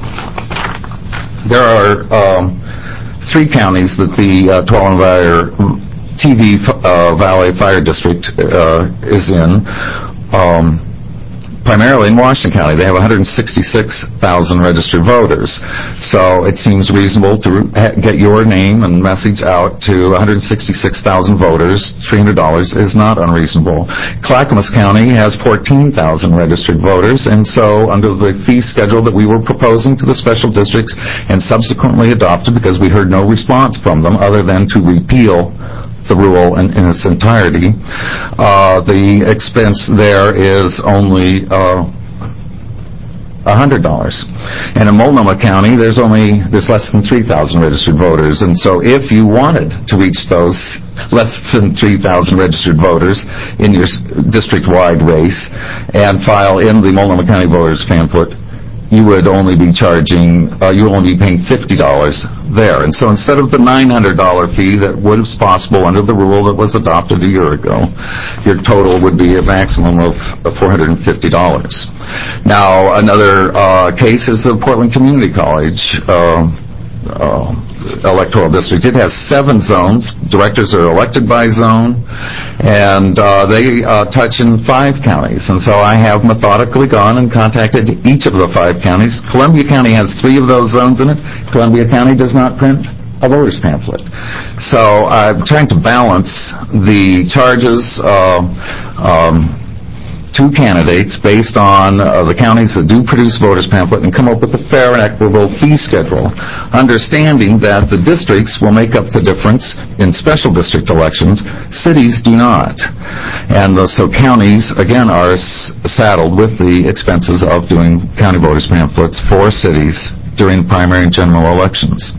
there are um, three counties that the uh, Tualatin Valley T V uh, Valley Fire District uh, is in, um, primarily in Washington County. They have one hundred sixty-six thousand registered voters. So it seems reasonable to get your name and message out to one hundred sixty-six thousand voters. three hundred dollars is not unreasonable. Clackamas County has fourteen thousand registered voters, and so under the fee schedule that we were proposing to the special districts and subsequently adopted because we heard no response from them other than to repeal the rule in, in its entirety, uh, the expense there is only uh, one hundred dollars. And in Multnomah County, there's only there's less than three thousand registered voters. And so if you wanted to reach those less than three thousand registered voters in your district-wide race and file in the Multnomah County voters pamphlet, you would only be charging, uh, you would only be paying fifty dollars there. And so instead of the nine hundred dollars fee that was possible under the rule that was adopted a year ago, your total would be a maximum of four hundred fifty dollars. Now, another uh, case is the Portland Community College uh, uh, electoral district. It has seven zones. Directors are elected by zone, and uh, they uh, touch in five counties. And so I have methodically gone and contacted each of the five counties. Columbia County has three of those zones in it. Columbia County does not print a voter's pamphlet. So I'm trying to balance the charges uh, um, two candidates based on uh, the counties that do produce voters pamphlet and come up with a fair and equitable fee schedule, understanding that the districts will make up the difference in special district elections. Cities do not. And uh, so counties, again, are s- saddled with the expenses of doing county voters pamphlets for cities during primary and general elections.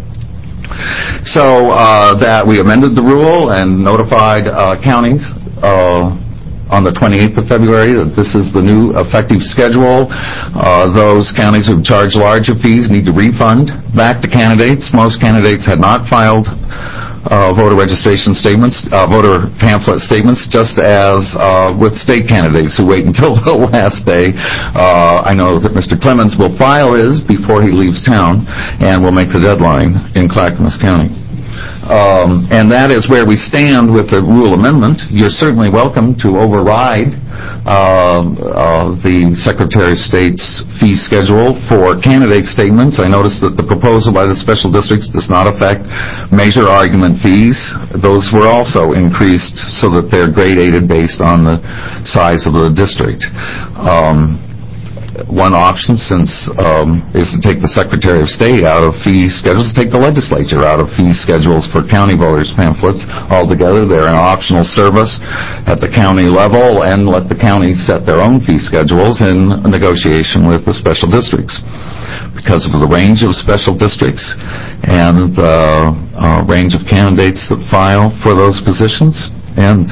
So uh, that we amended the rule and notified uh, counties uh, on the twenty-eighth of February that this is the new effective schedule. Uh, those counties who charge larger fees need to refund back to candidates. Most candidates had not filed uh, voter registration statements, uh, voter pamphlet statements, just as uh, with state candidates who wait until the last day. Uh, I know that Mister Clemens will file his before he leaves town and will make the deadline in Clackamas County. Um, and that is where we stand with the rule amendment. You're certainly welcome to override uh, uh, the Secretary of State's fee schedule for candidate statements. I noticed that the proposal by the special districts does not affect measure argument fees. Those were also increased so that they're gradated based on the size of the district. Um, One option, since um, is to take the Secretary of State out of fee schedules, take the legislature out of fee schedules for county voters pamphlets altogether. They're an optional service at the county level, and let the counties set their own fee schedules in negotiation with the special districts. Because of the range of special districts and the uh, range of candidates that file for those positions, and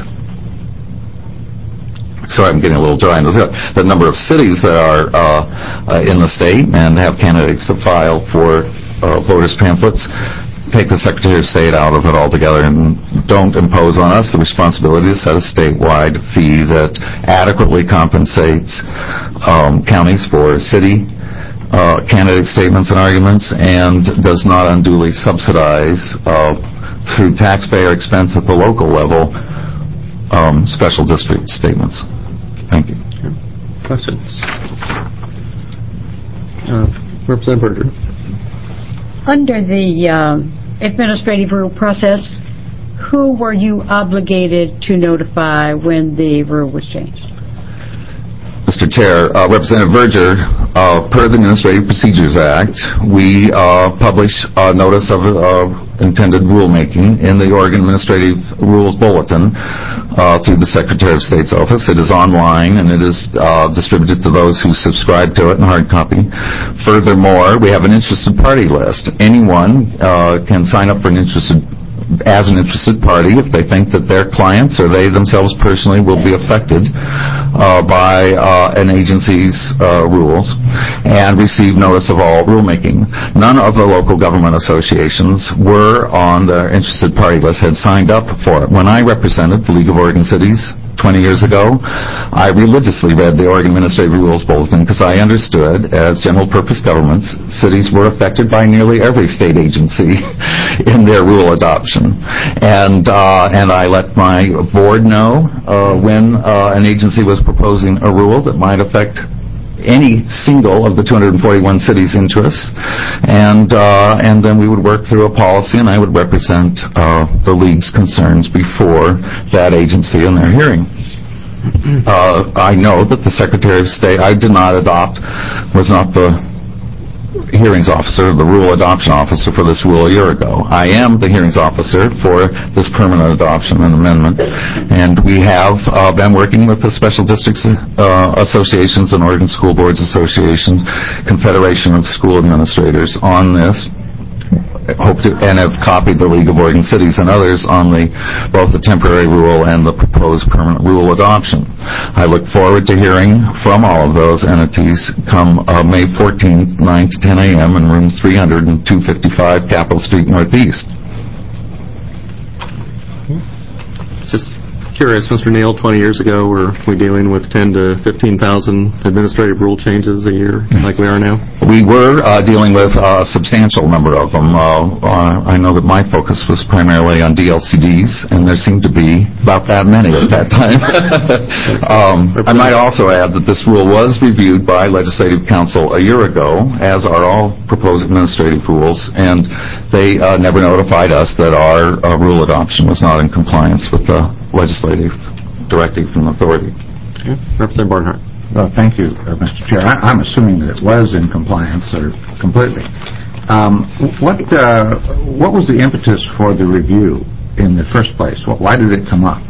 sorry, I'm getting a little dry. The number of cities that are uh, uh, in the state and have candidates to file for uh, voters' pamphlets. Take the Secretary of State out of it altogether and don't impose on us the responsibility to set a statewide fee that adequately compensates um, counties for city uh, candidate statements and arguments and does not unduly subsidize uh, through taxpayer expense at the local level um, special district statements. Thank you. Questions? Uh, Representative Berger. Under the um, administrative rule process, who were you obligated to notify when the rule was changed? Mister Chair, uh, Representative Berger, uh, per the Administrative Procedures Act, we uh, publish a notice of uh, intended rulemaking in the Oregon Administrative Rules Bulletin uh, through the Secretary of State's office. It is online and it is uh, distributed to those who subscribe to it in hard copy. Furthermore, we have an interested party list. Anyone uh, can sign up for an interested as an interested party if they think that their clients or they themselves personally will be affected uh, by uh, an agency's uh, rules and receive notice of all rulemaking. None of the local government associations were on the interested party list, had signed up for it. When I represented the League of Oregon Cities twenty years ago, I religiously read the Oregon Administrative Rules Bulletin because I understood, as general-purpose governments, cities were affected by nearly every state agency in their rule adoption. And uh, and I let my board know uh, when uh, an agency was proposing a rule that might affect any single of the two hundred forty-one cities' interests, and uh, and then we would work through a policy, and I would represent uh, the League's concerns before that agency in their hearing. Uh, I know that the Secretary of State, I did not adopt, was not the hearings officer, the rule adoption officer for this rule a year ago. I am the hearings officer for this permanent adoption and amendment, and we have uh, been working with the Special Districts uh, Associations and Oregon School Boards Association, Confederation of School Administrators on this. Hope to, and have copied the League of Oregon Cities and others on the both the temporary rule and the proposed permanent rule adoption. I look forward to hearing from all of those entities come uh, May fourteenth, nine to ten a.m. in room three hundred and two fifty-five Capitol Street Northeast. Just curious, Mister Neal, twenty years ago, were we dealing with ten to fifteen thousand administrative rule changes a year like we are now? We were uh, dealing with a substantial number of them. Uh, uh, I know that my focus was primarily on D L C Ds, and there seemed to be about that many at that time. um, I might also add that this rule was reviewed by Legislative Council a year ago, as are all proposed administrative rules, and they uh, never notified us that our uh, rule adoption was not in compliance with the legislative directive from authority. Okay. Representative Barnhart. Well, thank you, uh, Mister Chair. I, I'm assuming that it was in compliance or completely. Um, what uh, what was the impetus for the review in the first place? What, why did it come up?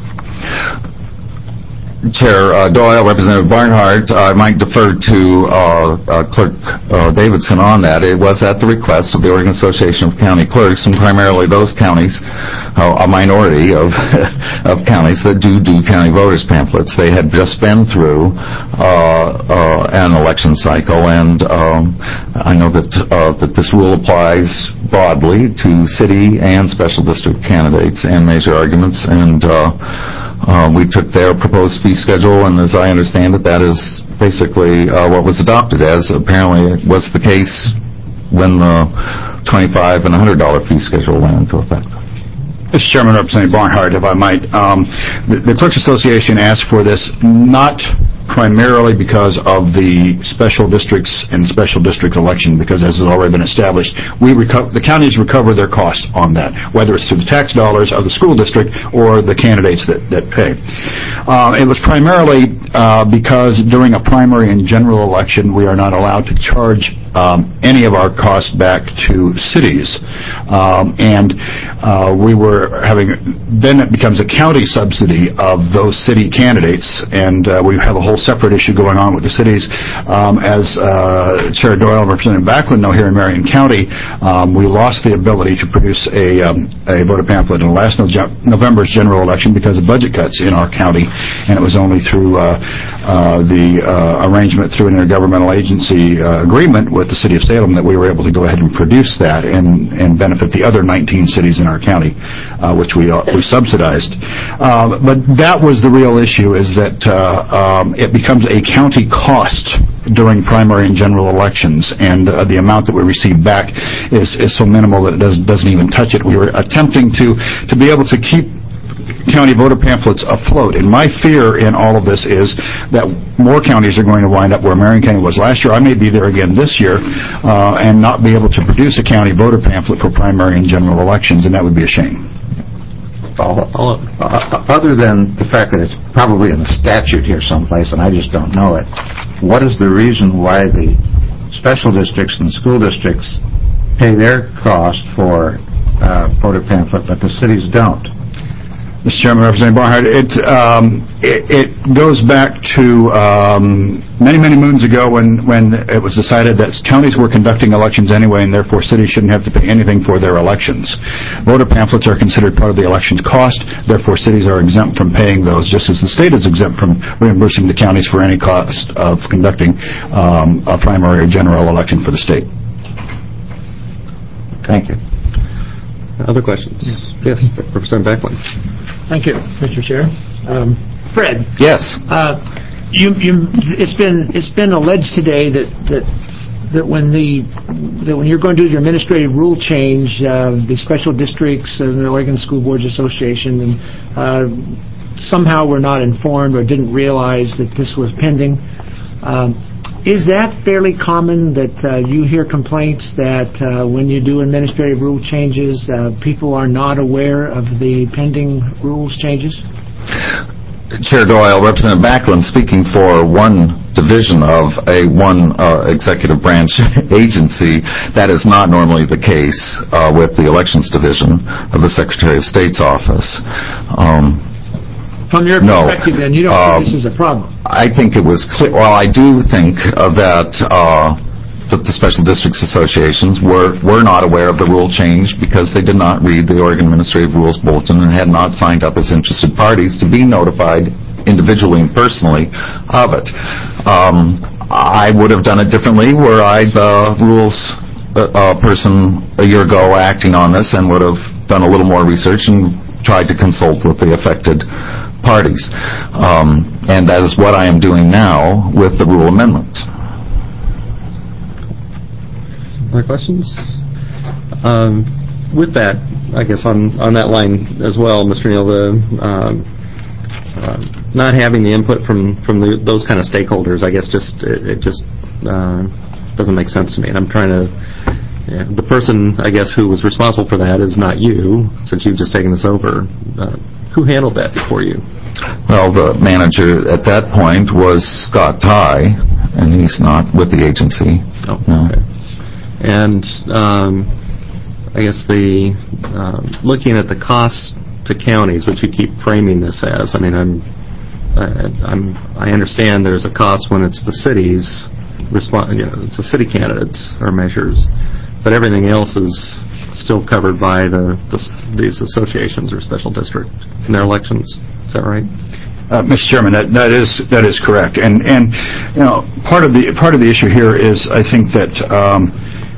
Chair uh, Doyle, Representative Barnhart, I might defer to uh, uh, Clerk uh, Davidson on that. It was at the request of the Oregon Association of County Clerks, and primarily those counties, uh, a minority of of counties that do do county voters pamphlets. They had just been through uh, uh, an election cycle, and um, I know that uh, that this rule applies broadly to city and special district candidates and major arguments, and uh, Uh, we took their proposed fee schedule, and as I understand it, that is basically uh, what was adopted, as apparently was the case when the twenty-five dollars and one hundred dollars fee schedule went into effect. Mister Chairman, Representative Barnhart, if I might, um, the, the Clerks Association asked for this not primarily because of the special districts and special district election, because as has already been established, we reco- the counties recover their costs on that, whether it's through the tax dollars of the school district or the candidates that, that pay. Uh, It was primarily uh, because during a primary and general election, we are not allowed to charge um, any of our costs back to cities. Um, And uh, we were having, then it becomes a county subsidy of those city candidates, and uh, we have a whole separate issue going on with the cities. Um, As uh, Chair Doyle and Representative Backlund know, here in Marion County, um, we lost the ability to produce a, um, a voter pamphlet in last Nove- November's general election because of budget cuts in our county, and it was only through uh, uh, the uh, arrangement through an intergovernmental agency uh, agreement with the city of Salem that we were able to go ahead and produce that and, and benefit the other nineteen cities in our county, uh, which we, uh, we subsidized. Uh, but that was the real issue, is that uh, um, it becomes a county cost during primary and general elections, and uh, the amount that we receive back is, is so minimal that it does, doesn't even touch it. We were attempting to, to be able to keep county voter pamphlets afloat, and my fear in all of this is that more counties are going to wind up where Marion County was last year. I may be there again this year uh, and not be able to produce a county voter pamphlet for primary and general elections, and that would be a shame. Uh, other than the fact that it's probably in the statute here someplace, and I just don't know it, what is the reason why the special districts and school districts pay their cost for uh, voter pamphlet, but the cities don't? Mister Chairman, Representative Barnhart, it, um, it, it goes back to um, many, many moons ago when, when it was decided that counties were conducting elections anyway, and therefore cities shouldn't have to pay anything for their elections. Voter pamphlets are considered part of the election's cost, therefore cities are exempt from paying those, just as the state is exempt from reimbursing the counties for any cost of conducting um, a primary or general election for the state. Thank you. Other questions? Yes, Representative Backlund. Thank you, Mister Chair. Um, Fred. Yes. Uh, you, you, it's been it's been alleged today that that that when the that when you're going to do your administrative rule change, uh, the special districts and the Oregon School Boards Association, and uh, somehow were not informed or didn't realize that this was pending. Um, Is that fairly common that uh, you hear complaints that uh, when you do administrative rule changes, uh, people are not aware of the pending rules changes? Chair Doyle, Representative Backlund, speaking for one division of a one uh, executive branch agency, that is not normally the case uh, with the Elections Division of the Secretary of State's office. Um, From your perspective, no. Then, you don't uh, think this is a problem? I think it was clear. Well, I do think uh, that uh, that the special districts associations were were not aware of the rule change because they did not read the Oregon Administrative Rules Bulletin and had not signed up as interested parties to be notified individually and personally of it. Um, I would have done it differently were I the rules uh, uh, person a year ago acting on this, and would have done a little more research and tried to consult with the affected parties. Um, and that is what I am doing now with the rule amendment. Other questions? Um, with that, I guess on, on that line as well, Mister Neal, the um, uh, not having the input from, from the, those kind of stakeholders, I guess just it, it just uh, doesn't make sense to me. And I'm trying to Yeah, the person, I guess, who was responsible for that is not you, since you've just taken this over. Uh, who handled that before you? Well, the manager at that point was Scott Tye, and he's not with the agency. Oh, no. Okay. And um, I guess the uh, looking at the costs to counties, which you keep framing this as, I mean, I'm, I, I'm, I understand there's a cost when it's the cities, respond, you know, it's the city candidates or measures. But everything else is still covered by the, the these associations or special district in their elections. Is that right? Uh, Mister Chairman, that, that is that is correct. And and you know part of the part of the issue here is I think that um,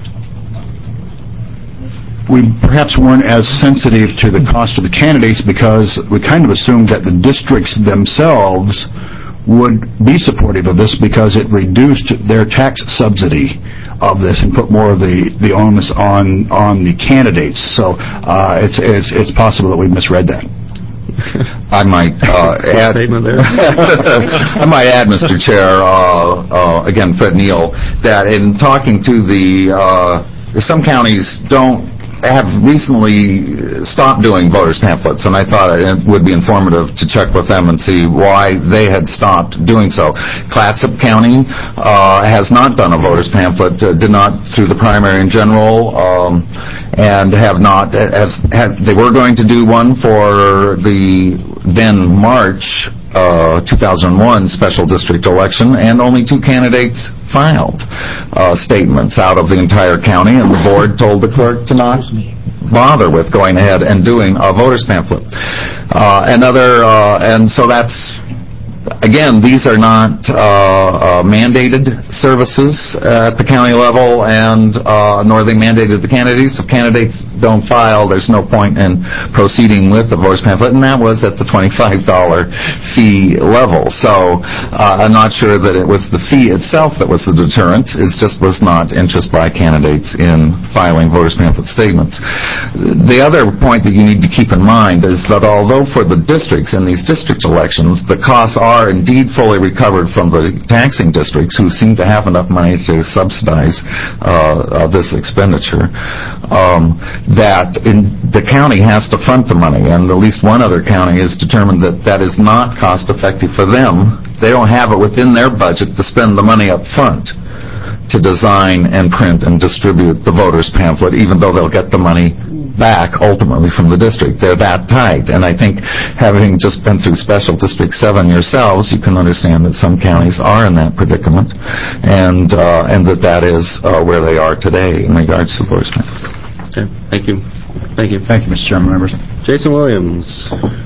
we perhaps weren't as sensitive to the cost of the candidates because we kind of assumed that the districts themselves would be supportive of this because it reduced their tax subsidy of this and put more of the, the onus on on the candidates. So uh, it's, it's it's possible that we misread that. I might uh, add. I might add, Mister Chair, uh, uh, again, Fred Neal, that in talking to the uh, some counties don't have recently stopped doing voters pamphlets, and I thought it would be informative to check with them and see why they had stopped doing so. Clatsop County uh, has not done a voters pamphlet, uh, did not through the primary in general, um, and have not, have, have, they were going to do one for the then March Uh, two thousand one special district election, and only two candidates filed uh, statements out of the entire county, and the board told the clerk to not bother with going ahead and doing a voters pamphlet. Uh, another, uh, and so that's, again, these are not uh, uh, mandated services at the county level, and uh, nor are they mandated the candidates. If candidates don't file, there's no point in proceeding with the voters pamphlet, and that was at the twenty-five dollars fee level. So uh, I'm not sure that it was the fee itself that was the deterrent. It just was not interest by candidates in filing voters pamphlet statements. The other point that you need to keep in mind is that although for the districts in these district elections, the costs are indeed fully recovered from the taxing districts, who seem to have enough money to subsidize uh, uh, this expenditure, um, that in, the county has to front the money, and at least one other county has determined that that is not cost effective for them. They don't have it within their budget to spend the money up front to design and print and distribute the voters pamphlet, even though they'll get the money back ultimately from the district. They're that tight, and I think having just been through Special District seven yourselves, you can understand that some counties are in that predicament, and uh, and that that is uh, where they are today in regards to voters pamphlet. Okay, thank you. Thank you. Thank you, Mister Chairman, members. Jason Williams.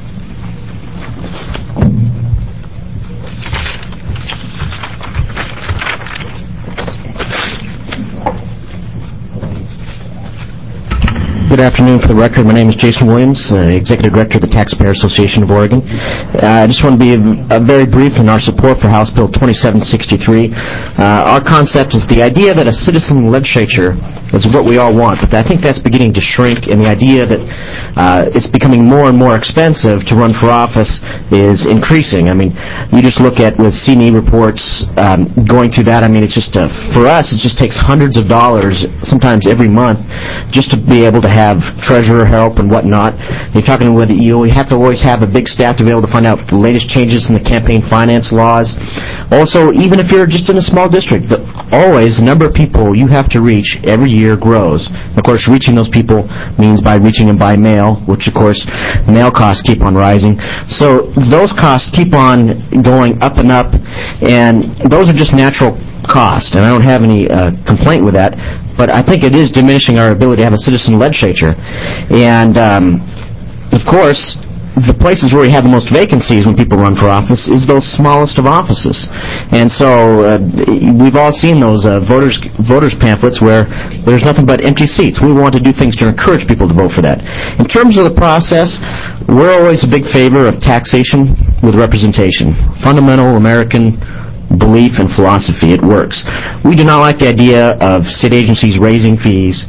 Good afternoon. For the record, my name is Jason Williams, uh, Executive Director of the Taxpayer Association of Oregon. Uh, I just want to be a, a very brief in our support for House Bill twenty-seven sixty-three. Uh, our concept is the idea that a citizen legislature is what we all want, but I think that's beginning to shrink, and the idea that uh, it's becoming more and more expensive to run for office is increasing. I mean, you just look at with C and E reports, um, going through that, I mean, it's just, uh, for us, it just takes hundreds of dollars, sometimes every month, just to be able to have treasurer help and whatnot. You're talking with you know, you have to always have a big staff to be able to find out the latest changes in the campaign finance laws. Also, even if you're just in a small district, the, always the number of people you have to reach every year grows. Of course, reaching those people means by reaching them by mail, which of course mail costs keep on rising. So those costs keep on going up and up, and those are just natural costs, and I don't have any uh, complaint with that. But I think it is diminishing our ability to have a citizen legislature. And, um, of course, the places where we have the most vacancies when people run for office is those smallest of offices. And so uh, we've all seen those uh, voters voters pamphlets where there's nothing but empty seats. We want to do things to encourage people to vote for that. In terms of the process, we're always a big favor of taxation with representation. Fundamental American belief and philosophy. It works. We do not like the idea of state agencies raising fees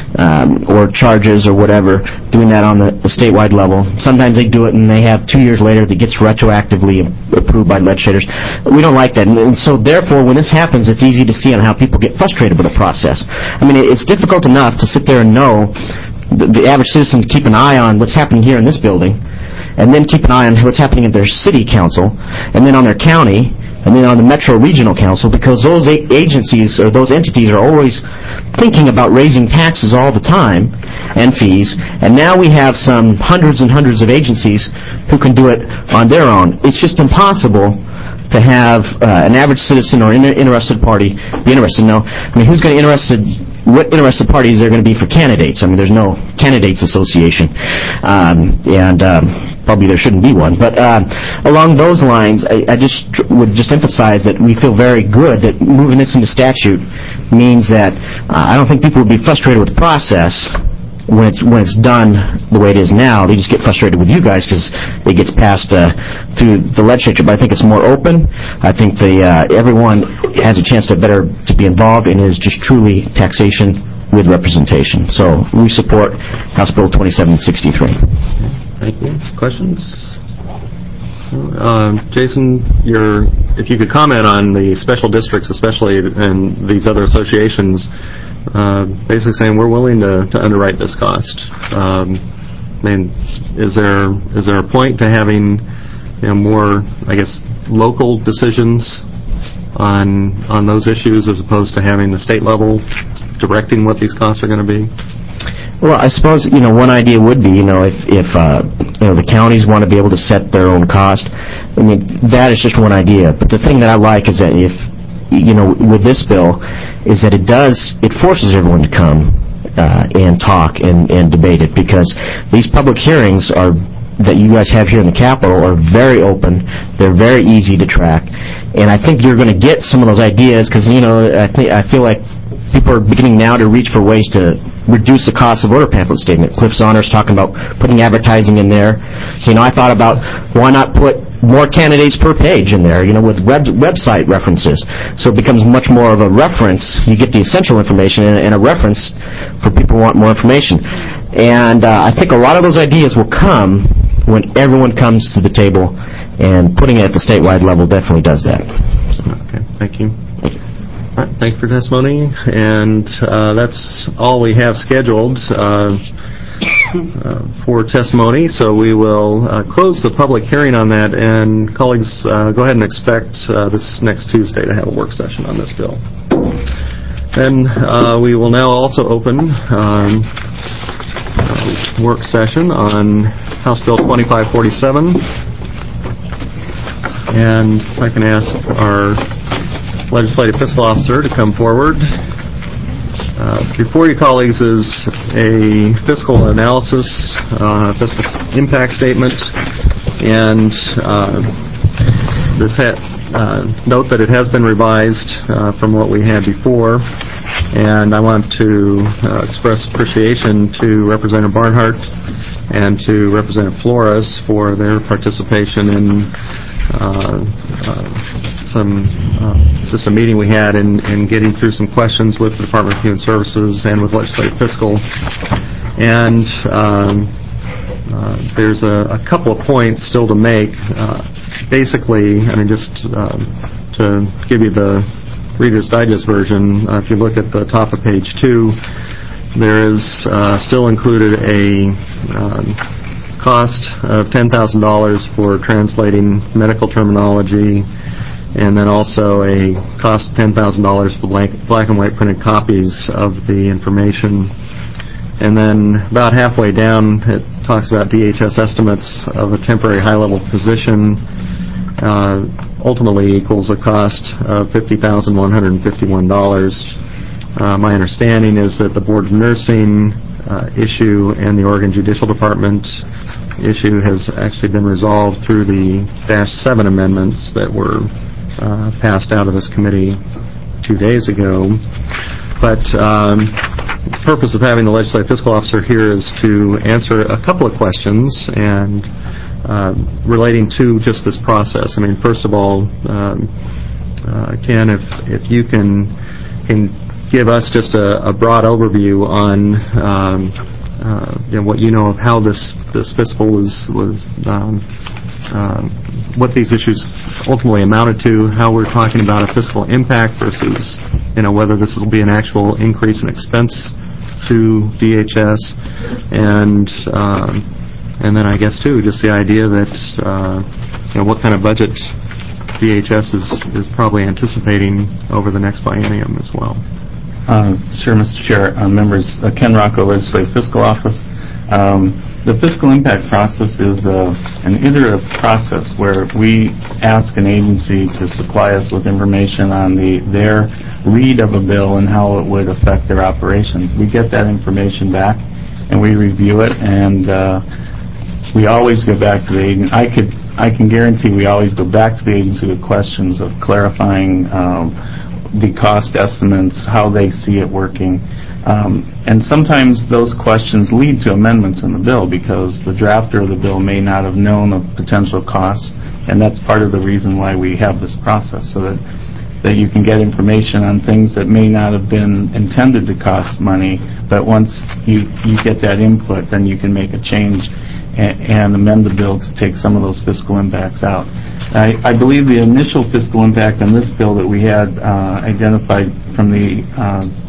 um, or charges or whatever, doing that on the, the statewide level. Sometimes they do it and they have two years later that gets retroactively approved by legislators. We don't like that. And, and so therefore, when this happens, it's easy to see on how people get frustrated with the process. I mean, it's difficult enough to sit there and know the, the average citizen to keep an eye on what's happening here in this building, and then keep an eye on what's happening at their city council, and then on their county, and then on the Metro Regional Council, because those a- agencies or those entities are always thinking about raising taxes all the time and fees, and now we have some hundreds and hundreds of agencies who can do it on their own. It's just impossible to have uh, an average citizen or an interested party be interested. No, I mean, who's going to interested? What interested parties are going to be for candidates? I mean, there's no candidates association, um, and um, probably there shouldn't be one. But uh, along those lines, I, I just tr- would just emphasize that we feel very good that moving this into statute means that uh, I don't think people would be frustrated with the process when it's when it's done the way it is now. They just get frustrated with you guys because it gets passed uh, through the legislature. But I think it's more open. I think the uh, everyone has a chance to better to be involved, and it is just truly taxation with representation. So we support House Bill twenty-seven sixty-three. Thank you. Questions? Um, Jason, your, if you could comment on the special districts, especially and these other associations, uh, basically saying we're willing to, to underwrite this cost. Um, I mean, is there is there a point to having, you know, more, I guess, local decisions on on those issues as opposed to having the state level directing what these costs are going to be? Well, I suppose, you know, one idea would be, you know, if, if uh, you know, the counties want to be able to set their own cost, I mean, that is just one idea. But the thing that I like is that if, you know, with this bill, is that it does, it forces everyone to come uh, and talk and, and debate it, because these public hearings are that you guys have here in the Capitol are very open. They're very easy to track. And I think you're going to get some of those ideas because, you know, I think I feel like people are beginning now to reach for ways to reduce the cost of voter pamphlet statement. Cliff Zahner's talking about putting advertising in there. So, you know, I thought about why not put more candidates per page in there, you know, with web, website references. So it becomes much more of a reference. You get the essential information and, and a reference for people who want more information. And uh, I think a lot of those ideas will come when everyone comes to the table, and putting it at the statewide level definitely does that. Okay, thank you. Thank you. All right, thank you for testimony, and uh, that's all we have scheduled uh, uh, for testimony, so we will uh, close the public hearing on that, and colleagues, uh, go ahead and expect uh, this next Tuesday to have a work session on this bill. Then uh, we will now also open um, uh, work session on House Bill twenty-five forty-seven. And if I can ask our legislative fiscal officer to come forward. Uh, before you, colleagues, is a fiscal analysis, uh, fiscal impact statement, and uh, this ha- uh, note that it has been revised uh, from what we had before. And I want to uh, express appreciation to Representative Barnhart and to Representative Flores for their participation in uh, uh, some uh, just a meeting we had in, in getting through some questions with the Department of Human Services and with Legislative Fiscal. And um, uh, there's a, a couple of points still to make. Uh, basically, I mean, just uh, to give you the Reader's Digest version, uh, if you look at the top of page two, there is uh, still included a um, cost of ten thousand dollars for translating medical terminology, and then also a cost of ten thousand dollars for blank, black and white printed copies of the information. And then about halfway down, it talks about D H S estimates of a temporary high-level position uh, ultimately equals a cost of fifty thousand one hundred fifty-one dollars. Uh, my understanding is that the Board of Nursing uh, issue and the Oregon Judicial Department issue has actually been resolved through the dash seven amendments that were uh, passed out of this committee two days ago. But um, the purpose of having the Legislative Fiscal Officer here is to answer a couple of questions and uh, relating to just this process. I mean, first of all, um, uh, Ken, if if you can can give us just a, a broad overview on um, uh, you know, what you know of how this this fiscal was was um, um, what these issues ultimately amounted to, how we're talking about a fiscal impact versus, you know, whether this will be an actual increase in expense to D H S, and um, and then I guess too just the idea that uh, you know, what kind of budget D H S is is probably anticipating over the next biennium as well. Uh, sure, Mister Chair, uh, members, uh, Ken Rocco, Legislative Fiscal Office. Um, the fiscal impact process is uh, an iterative process where we ask an agency to supply us with information on the their read of a bill and how it would affect their operations. We get that information back and we review it, and uh, we always go back to the agency. I could, I can guarantee we always go back to the agency with questions of clarifying um, the cost estimates, how they see it working. Um, and sometimes those questions lead to amendments in the bill because the drafter of the bill may not have known of potential costs, and that's part of the reason why we have this process, so that, that you can get information on things that may not have been intended to cost money, but once you, you get that input, then you can make a change and, and amend the bill to take some of those fiscal impacts out. I, I believe the initial fiscal impact on this bill that we had uh, identified from the uh,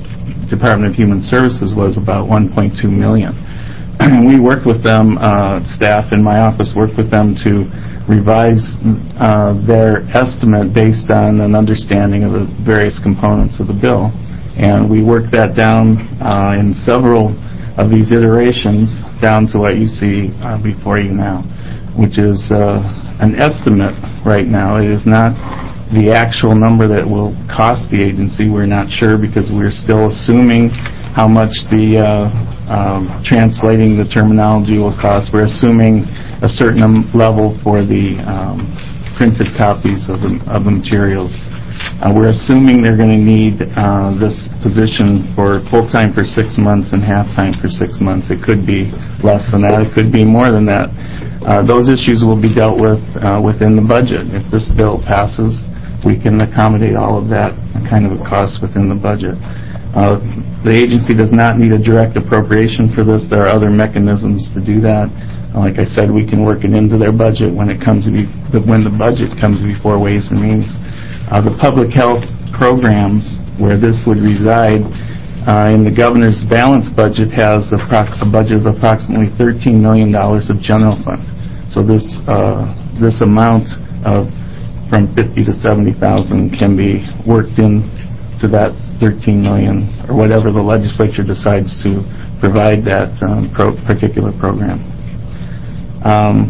Department of Human Services was about one point two million dollars. We worked with them, uh, staff in my office worked with them to revise uh, their estimate based on an understanding of the various components of the bill. And we worked that down uh, in several of these iterations down to what you see uh, before you now, which is uh, an estimate right now. It is not the actual number that will cost the agency. We're not sure because we're still assuming how much the uh, um, translating the terminology will cost. We're assuming a certain um, level for the um, printed copies of the, of the materials. Uh, we're assuming they're going to need uh, this position for full-time for six months and half-time for six months. It could be less than that. It could be more than that. Uh, those issues will be dealt with uh, within the budget. If this bill passes, we can accommodate all of that kind of a cost within the budget. Uh, the agency does not need a direct appropriation for this. There are other mechanisms to do that. Like I said, we can work it into their budget when it comes to be, when the budget comes before Ways and Means. Uh, the public health programs where this would reside uh, in the governor's balanced budget has a, pro- a budget of approximately thirteen million dollars of general fund. So this uh, this amount of from fifty to seventy thousand can be worked in to that thirteen million or whatever the legislature decides to provide that um, pro- particular program. Um,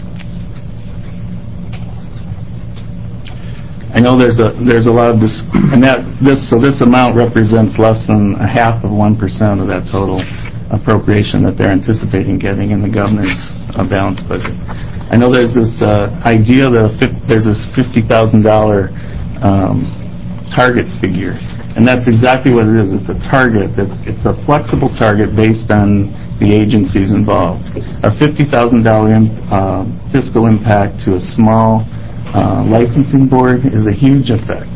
I know there's a there's a lot of this, and that this so this amount represents less than a half of one percent of that total appropriation that they're anticipating getting in the governor's uh, balanced budget. I know there's this uh, idea that a fif- there's this fifty thousand dollar um, target figure, and that's exactly what it is. It's a target. It's it's a flexible target based on the agencies involved. A fifty thousand dollar uh, fiscal impact to a small Uh, licensing board is a huge effect.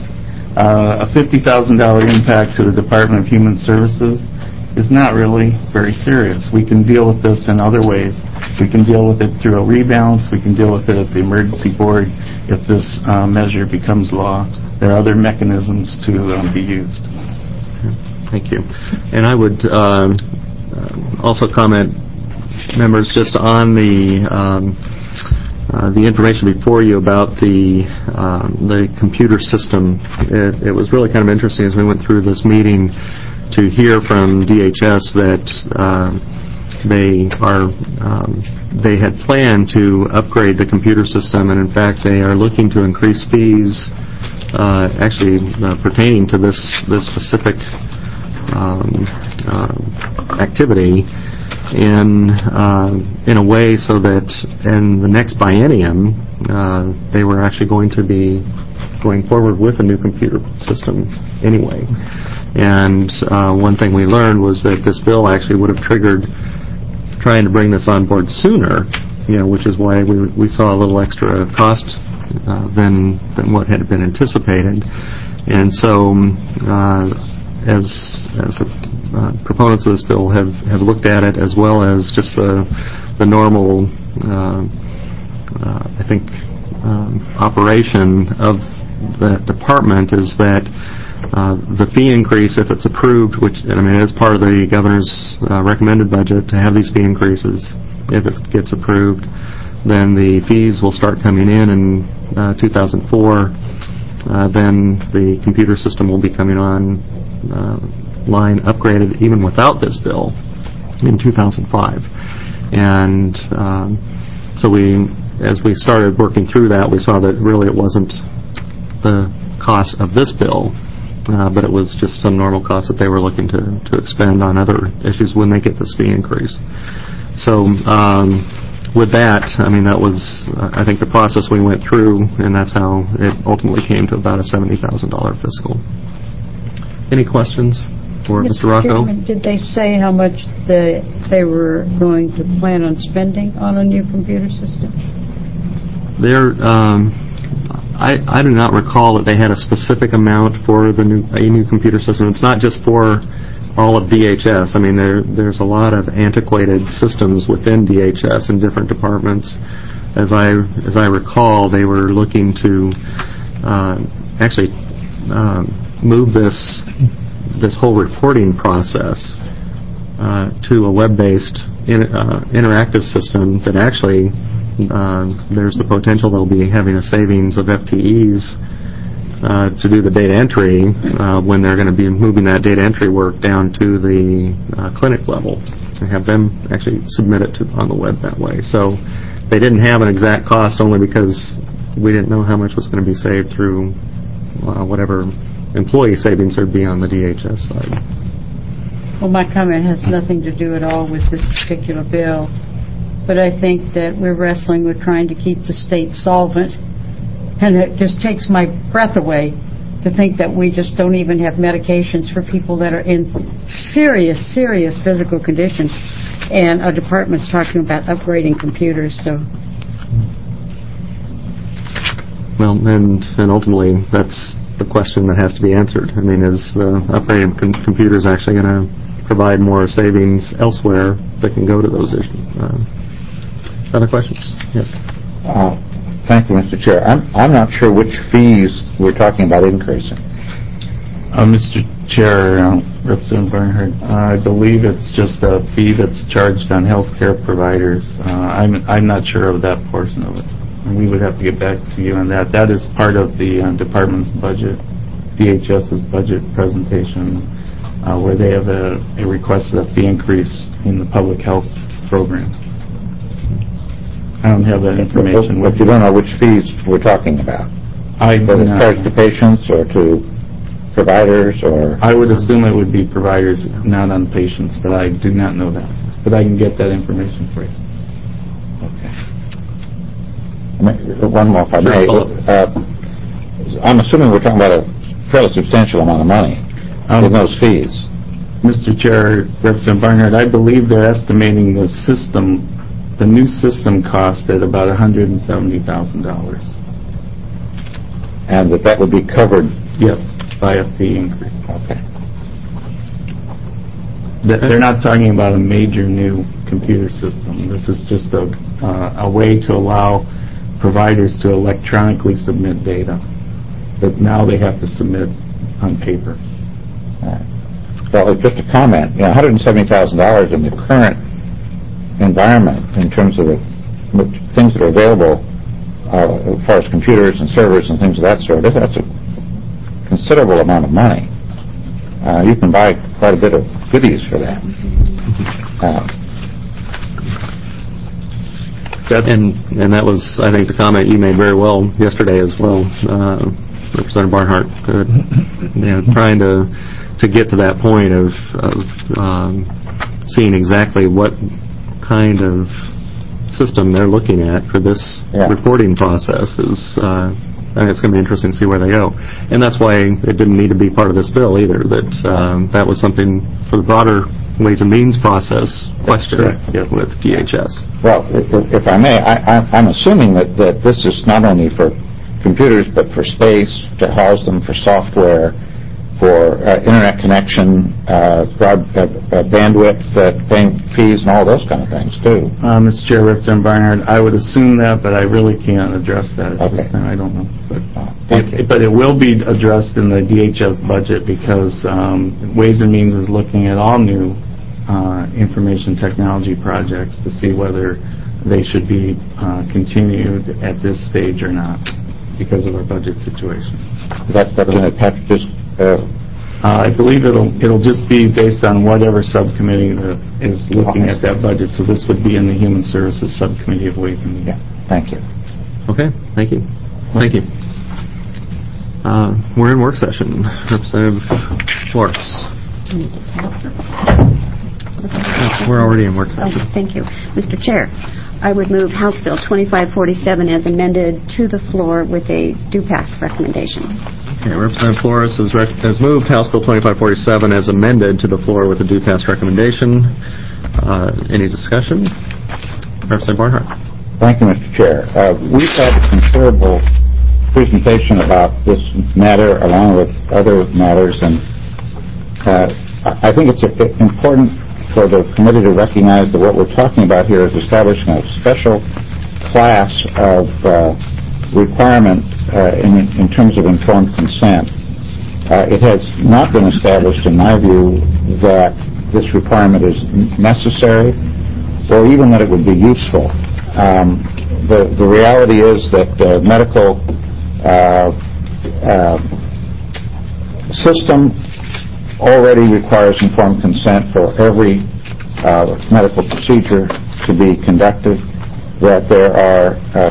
Uh, a fifty thousand dollars impact to the Department of Human Services is not really very serious. We can deal with this in other ways. We can deal with it through a rebalance. We can deal with it at the emergency board if this uh, measure becomes law. There are other mechanisms to um, be used. Thank you. And I would um, also comment, members, just on the um, Uh, the information before you about the um, the computer system. It, it was really kind of interesting as we went through this meeting to hear from D H S that uh, they are um, they had planned to upgrade the computer system, and in fact they are looking to increase fees uh, actually uh, pertaining to this this specific um, uh, activity in uh, in a way so that in the next biennium uh, they were actually going to be going forward with a new computer system anyway. And uh, one thing we learned was that this bill actually would have triggered trying to bring this on board sooner, you know, which is why we we saw a little extra cost uh, than than what had been anticipated. And so uh, as as the Uh, proponents of this bill have, have looked at it as well as just the the normal, uh, uh, I think, um, operation of the department is that uh, the fee increase, if it's approved, which I mean is part of the governor's uh, recommended budget to have these fee increases, if it gets approved, then the fees will start coming in in uh, two thousand four. Uh, then the computer system will be coming on uh, line upgraded even without this bill in two thousand five. And um, so we, as we started working through that, we saw that really it wasn't the cost of this bill, uh, but it was just some normal costs that they were looking to, to expend on other issues when they get this fee increase. So um, with that, I mean, that was, uh, I think, the process we went through, and that's how it ultimately came to about a seventy thousand dollars fiscal. Any questions? For Mister Rocco? Chairman, did they say how much the, they were going to plan on spending on a new computer system? There, um, I, I do not recall that they had a specific amount for the new a new computer system. It's not just for all of D H S. I mean, there there's a lot of antiquated systems within D H S in different departments. As I as I recall, they were looking to uh, actually uh, move this this whole reporting process uh, to a web-based in, uh, interactive system that actually uh, there's the potential they'll be having a savings of F T Es uh, to do the data entry uh, when they're going to be moving that data entry work down to the uh, clinic level and have them actually submit it to, on the web that way. So they didn't have an exact cost only because we didn't know how much was going to be saved through uh, whatever employee savings there'd be on the D H S side. Well, my comment has nothing to do at all with this particular bill, but I think that we're wrestling with trying to keep the state solvent, and it just takes my breath away to think that we just don't even have medications for people that are in serious, serious physical conditions, and our department's talking about upgrading computers, so... Well, and, and ultimately, that's the question that has to be answered. I mean, is the upgraded com- computers actually going to provide more savings elsewhere that can go to those issues? Uh, other questions? Yes. Uh, thank you, Mister Chair. I'm, I'm not sure which fees we're talking about increasing. Uh, Mister Chair, uh, Representative Barnhart, uh, I believe it's just a fee that's charged on health care providers. Uh, I'm, I'm not sure of that portion of it. And we would have to get back to you on that. That is part of the uh, department's budget, DHS's budget presentation, uh, where they have a, a requested a fee increase in the public health program. I don't have that information. But, but you don't know which fees we're talking about? I do Whether not. charged to patients or to providers or... I would assume it would be providers, not on patients, but I do not know that. But I can get that information for you. Okay. I mean, one more, if I may. Uh, I'm assuming we're talking about a fairly substantial amount of money um, in those fees. Mister Chair, Representative Barnhart, I believe they're estimating the system, the new system cost at about one hundred seventy thousand dollars. And that that would be covered? Yes, by a fee increase. Okay. They're not talking about a major new computer system. This is just a, uh, a way to allow providers to electronically submit data that now they have to submit on paper. Right. Well, just a comment. You know, one hundred seventy thousand dollars in the current environment in terms of the things that are available uh, as far as computers and servers and things of that sort, that's a considerable amount of money. Uh, you can buy quite a bit of goodies for that. Uh, And and that was, I think, the comment you made very well yesterday as well, uh, Representative Barnhart. Uh, you know, trying to to get to that point of, of um, seeing exactly what kind of system they're looking at for this yeah. reporting process is. Uh, I think it's going to be interesting to see where they go, and that's why it didn't need to be part of this bill either. That um, that was something for the broader Ways and Means process question yes. with D H S. Well, if, if I may, I, I, I'm assuming that, that this is not only for computers, but for space, to house them, for software, for uh, internet connection, uh, broad, uh, uh, bandwidth, uh, paying fees, and all those kind of things, too. Uh, Mister Chair, Representative Barnhart, I would assume that, but I really can't address that at okay. this time. I don't know. But, Thank it, you. but it will be addressed in the D H S budget because um, Ways and Means is looking at all new uh, information technology projects to see whether they should be uh, continued at this stage or not because of our budget situation. That, Representative Patrick just... Uh, Uh, I believe it'll it'll just be based on whatever subcommittee that is looking at that budget. So this would be in the Human Services Subcommittee of Ways and Means. Yeah. Thank you. Okay. Thank you. Thank you. Uh, we're in work session. Representative Flores. No, we're already in work session. Oh, thank you. Mister Chair, I would move House Bill twenty-five forty-seven as amended to the floor with a do-pass recommendation. Okay, Representative Flores has, rec- has moved House Bill twenty-five forty-seven as amended to the floor with a do-pass recommendation. Uh, any discussion? Representative Barnhart. Thank you, Mister Chair. Uh, we've had a considerable presentation about this matter along with other matters, and uh, I think it's important for the committee to recognize that what we're talking about here is establishing a special class of uh, requirement uh, in, in terms of informed consent. Uh, It has not been established, in my view, that this requirement is necessary or even that it would be useful. Um, the, the reality is that the medical uh, uh, system already requires informed consent for every uh, medical procedure to be conducted, that there are uh,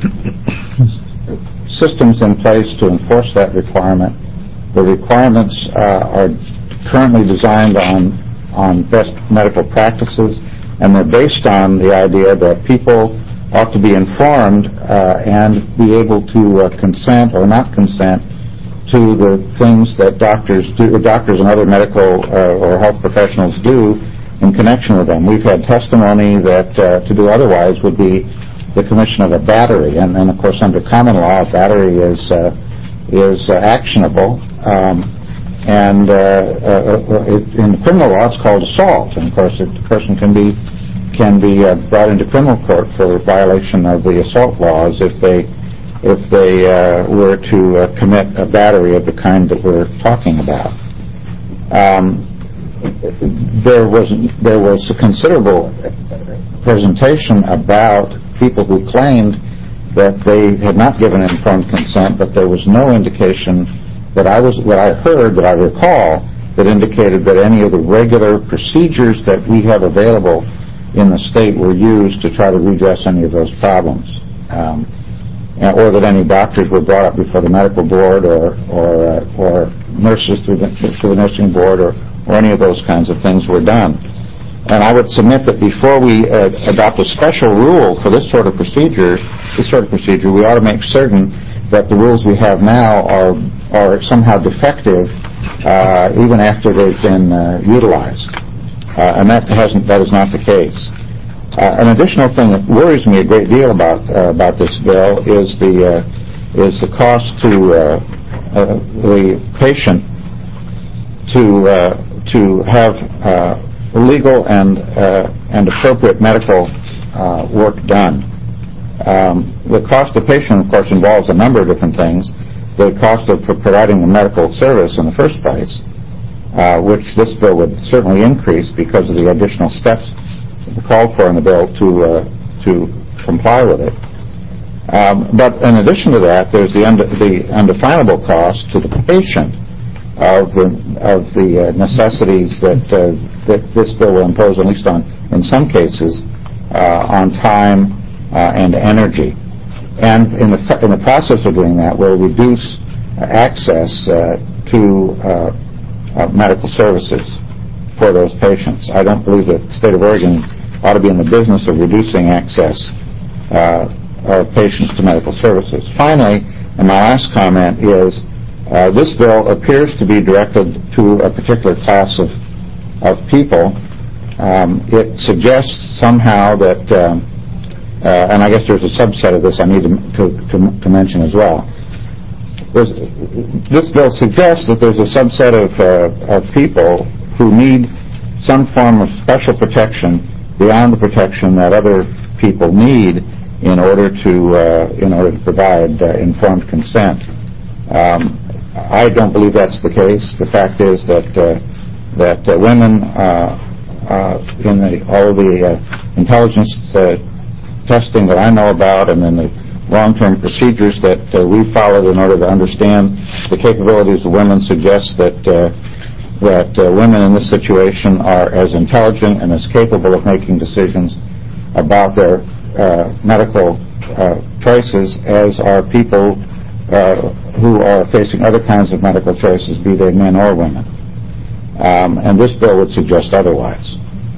systems in place to enforce that requirement. The requirements uh, are currently designed on, on best medical practices, and they're based on the idea that people ought to be informed uh, and be able to uh, consent or not consent to the things that doctors do, doctors and other medical uh, or health professionals do in connection with them. We've had testimony that uh, to do otherwise would be the commission of a battery, and, and of course under common law, a battery is uh, is uh, actionable. Um, and uh, uh, it, in criminal law, it's called assault, and of course, a person can be can be uh, brought into criminal court for violation of the assault laws if they if they uh, were to uh, commit a battery of the kind that we're talking about. Um, there was there was a considerable presentation about people who claimed that they had not given informed consent, but there was no indication that I was that I heard that I recall that indicated that any of the regular procedures that we have available in the state were used to try to redress any of those problems, um, or that any doctors were brought up before the medical board or or, uh, or nurses through the, through the nursing board or, or any of those kinds of things were done. And I would submit that before we uh, adopt a special rule for this sort of procedure, this sort of procedure, we ought to make certain that the rules we have now are are somehow defective, uh, even after they've been uh, utilized. Uh, and that hasn't that is not the case. Uh, an additional thing that worries me a great deal about uh, about this bill is the uh, is the cost to uh, uh, the patient to uh, to have uh, legal and uh, and appropriate medical uh, work done. Um, the cost to the patient, of course, involves a number of different things. The cost of providing the medical service in the first place, uh, which this bill would certainly increase because of the additional steps called for in the bill to uh, to comply with it. Um, but in addition to that, there's the, und- the undefinable cost to the patient of the of the uh, necessities that uh, that this bill will impose, at least on in some cases, uh, on time uh, and energy. And in the in the process of doing that, will reduce uh, access uh, to uh, uh, medical services for those patients. I don't believe that the state of Oregon ought to be in the business of reducing access uh, of patients to medical services. Finally, and my last comment is, uh, this bill appears to be directed to a particular class of of people. Um, it suggests somehow that. Um, Uh, and I guess there's a subset of this I need to, to, to, to mention as well. There's, this bill suggests that there's a subset of, uh, of people who need some form of special protection beyond the protection that other people need in order to uh, in order to provide uh, informed consent. Um, I don't believe that's the case. The fact is that uh, that uh, women uh, uh, in the, all of the uh, intelligence uh, testing that I know about and then the long-term procedures that uh, we've followed in order to understand the capabilities of women suggests that uh, that uh, women in this situation are as intelligent and as capable of making decisions about their uh, medical uh, choices as are people uh, who are facing other kinds of medical choices, be they men or women. Um, and this bill would suggest otherwise.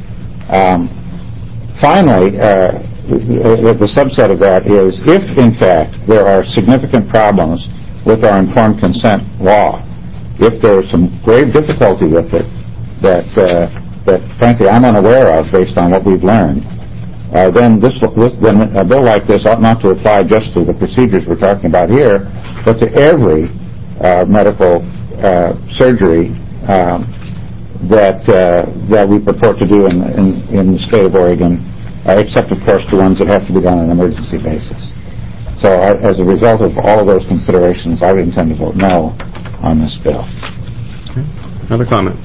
Um, finally, uh, The, the subset of that is if, in fact, there are significant problems with our informed consent law, if there is some grave difficulty with it that, uh, that frankly, I'm unaware of based on what we've learned, uh, then, this, this, then a bill like this ought not to apply just to the procedures we're talking about here, but to every uh, medical uh, surgery um, that, uh, that we purport to do in, in, in the state of Oregon, Uh, except, of course, the ones that have to be done on an emergency basis. So, uh, as a result of all of those considerations, I would intend to vote no on this bill. Other comments?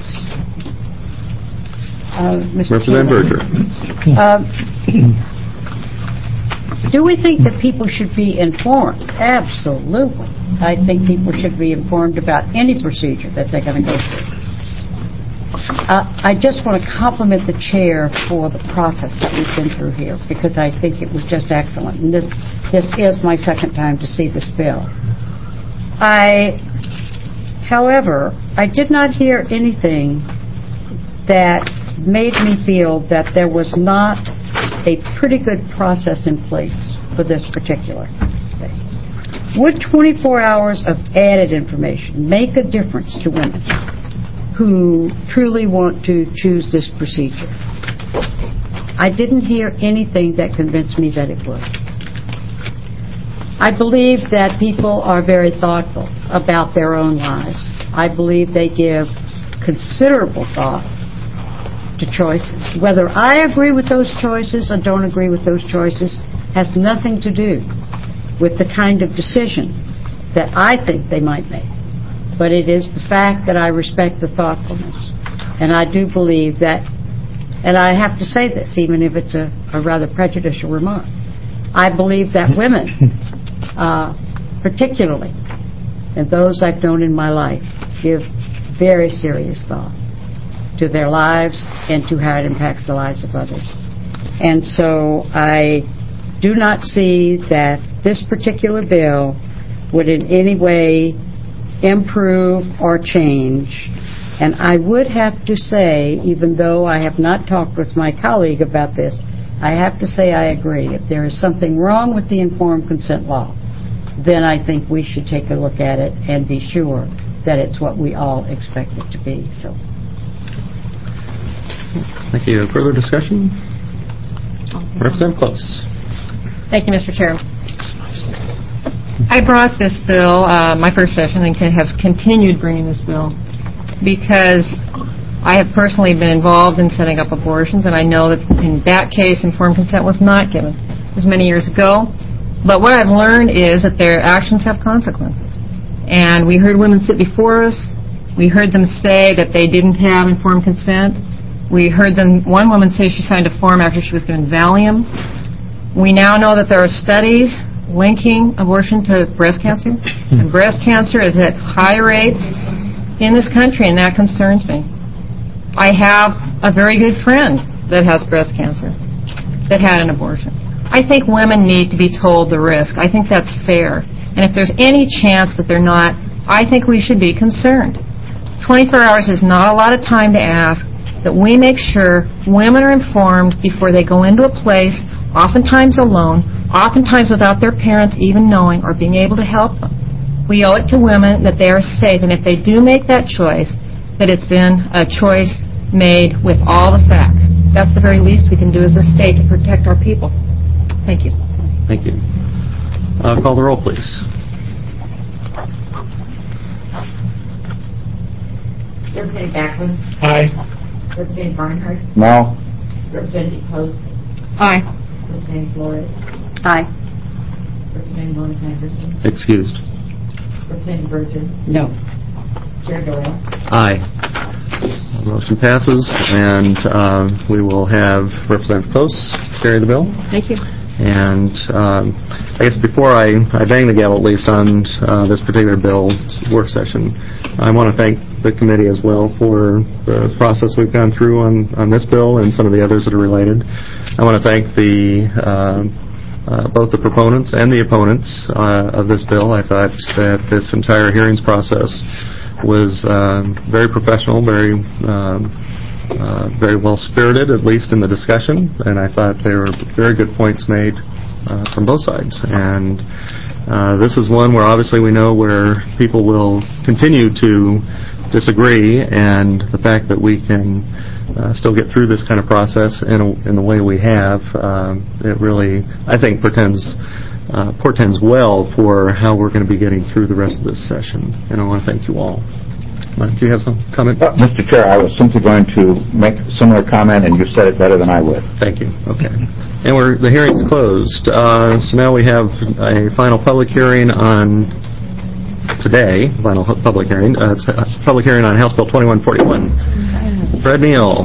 Uh, Mister Representative Chairman. Berger. Uh, Do we think that people should be informed? Absolutely. I think people should be informed about any procedure that they're going to go through. Uh, I just want to compliment the chair for the process that we've been through here, because I think it was just excellent. And this, this is my second time to see this bill. I, however, I did not hear anything that made me feel that there was not a pretty good process in place for this particular thing. Would twenty-four hours of added information make a difference to women who truly want to choose this procedure? I didn't hear anything that convinced me that it would. I believe that people are very thoughtful about their own lives. I believe they give considerable thought to choices. Whether I agree with those choices or don't agree with those choices has nothing to do with the kind of decision that I think they might make. But it is the fact that I respect the thoughtfulness. And I do believe that, and I have to say this, even if it's a, a rather prejudicial remark, I believe that women, uh, particularly, and those I've known in my life, give very serious thought to their lives and to how it impacts the lives of others. And so I do not see that this particular bill would in any way improve or change. And I would have to say, even though I have not talked with my colleague about this, I have to say I agree. If there is something wrong with the informed consent law, then I think we should take a look at it and be sure that it's what we all expect it to be. So. Thank you. Further discussion? Representative Close. Thank you, Mister Chair. I brought this bill, uh, my first session, and have continued bringing this bill because I have personally been involved in setting up abortions, and I know that in that case, informed consent was not given. It was many years ago. But what I've learned is that their actions have consequences. And we heard women sit before us. We heard them say that they didn't have informed consent. We heard them, one woman say she signed a form after she was given Valium. We now know that there are studies linking abortion to breast cancer. And breast cancer is at high rates in this country, and that concerns me. I have a very good friend that has breast cancer that had an abortion. I think women need to be told the risk. I think that's fair. And if there's any chance that they're not, I think we should be concerned. twenty-four hours is not a lot of time to ask that we make sure women are informed before they go into a place, oftentimes alone, oftentimes without their parents even knowing or being able to help them. We owe it to women that they are safe, and if they do make that choice, that it's been a choice made with all the facts. That's the very least we can do as a state to protect our people. Thank you. Thank you. Uh, call the roll, please. Representative Backlund? Aye. Representative Barnhart? No. Representative Post? Aye. Representative Flores? Aye. Representative Mona Anderson? Excused. Representative Berger? No. Chair Doyle? Aye. Motion passes, and uh, we will have Representative Close carry the bill. Thank you. And um, I guess before I, I bang the gavel, at least on uh, this particular bill work session, I want to thank the committee as well for the process we've gone through on, on this bill and some of the others that are related. I want to thank the uh, uh, both the proponents and the opponents uh, of this bill. I thought that this entire hearings process was um, very professional, very um, uh, very well-spirited, at least in the discussion, and I thought there were very good points made uh, from both sides. And uh, this is one where obviously we know where people will continue to disagree, and the fact that we can uh, still get through this kind of process in, a, in the way we have, um, it really, I think, portends Uh, portends well for how we're going to be getting through the rest of this session. And I want to thank you all. Mike, do you have some comment? Uh, Mister Chair, I was simply going to make a similar comment, and you said it better than I would. Thank you. Okay. And we're, the hearing's closed. Uh, so now we have a final public hearing on today, final hu- public hearing. Uh, It's a public hearing on House Bill twenty-one forty-one. Fred Neal.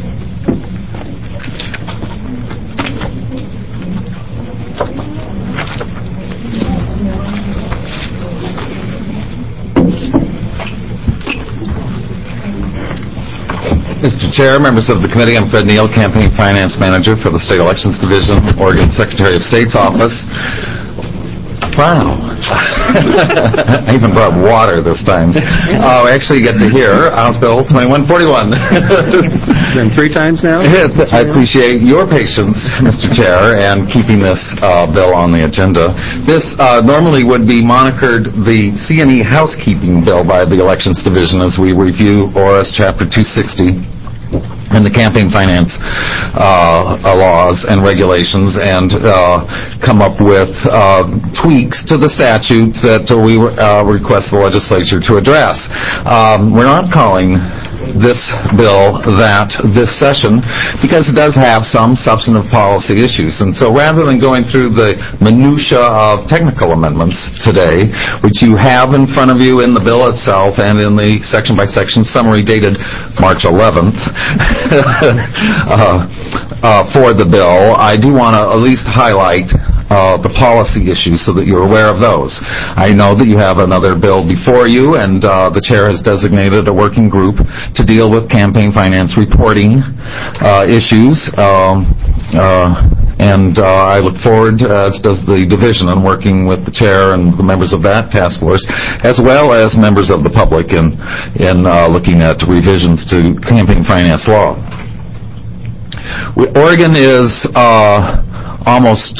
Mister Chair, members of the committee, I'm Fred Neal, Campaign Finance Manager for the State Elections Division, Oregon Secretary of State's Office. Wow. I even brought water this time. Oh, I actually get to hear House Bill twenty-one forty-one. Been three times now? I appreciate your patience, Mister Chair, and keeping this uh, bill on the agenda. This uh, normally would be monikered the C and E Housekeeping Bill by the Elections Division as we review O R S Chapter two sixty and the campaign finance uh, uh, laws and regulations, and uh, come up with uh, tweaks to the statute that we uh, request the legislature to address. Um, we're not calling this bill that this session because it does have some substantive policy issues. And so rather than going through the minutia of technical amendments today, which you have in front of you in the bill itself and in the section-by-section summary dated March eleventh uh, uh, for the bill, I do want to at least highlight Uh, the policy issues so that you're aware of those. I know that you have another bill before you, and uh, the chair has designated a working group to deal with campaign finance reporting uh, issues. Um, uh, and uh, I look forward, as does the division, in working with the chair and the members of that task force, as well as members of the public in, in uh, looking at revisions to campaign finance law. We, Oregon is uh, almost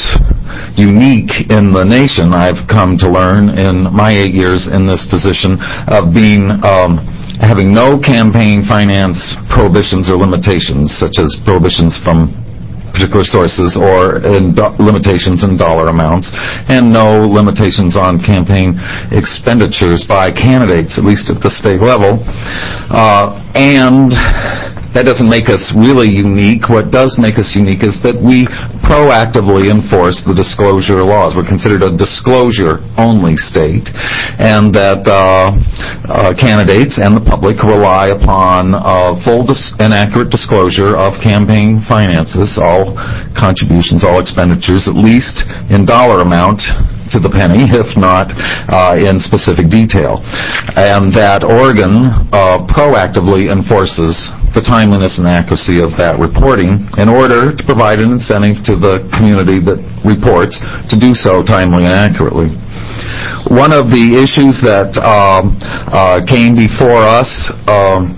unique in the nation, I've come to learn in my eight years in this position, of being um, having no campaign finance prohibitions or limitations, such as prohibitions from particular sources or in do- limitations in dollar amounts, and no limitations on campaign expenditures by candidates, at least at the state level. Uh, and that doesn't make us really unique. What does make us unique is that we proactively enforce the disclosure laws. We're considered a disclosure-only state, and that uh, uh, candidates and the public rely upon uh, full dis- and accurate disclosure of campaign finances, all contributions, all expenditures, at least in dollar amount to the penny, if not uh, in specific detail. And that Oregon uh, proactively enforces the timeliness and accuracy of that reporting in order to provide an incentive to the community that reports to do so timely and accurately. One of the issues that um, uh, came before us um,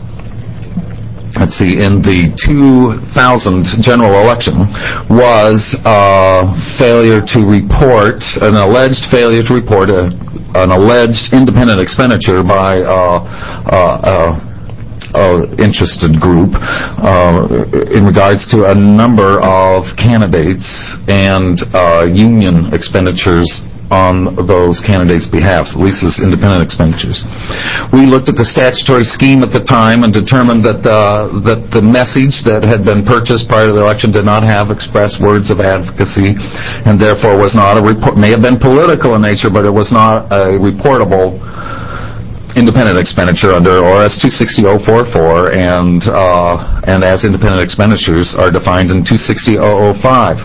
let's see, in the two thousand general election was uh, failure to report, an alleged failure to report a, an alleged independent expenditure by uh, uh, uh, Uh, interested group uh, in regards to a number of candidates and uh, union expenditures on those candidates' behalf, at least as independent expenditures. We looked at the statutory scheme at the time and determined that uh, that the message that had been purchased prior to the election did not have express words of advocacy, and therefore was not a report. May have been political in nature, but it was not a reportable independent expenditure under O R S two sixty oh forty-four, and uh, and as independent expenditures are defined in two sixty oh oh five.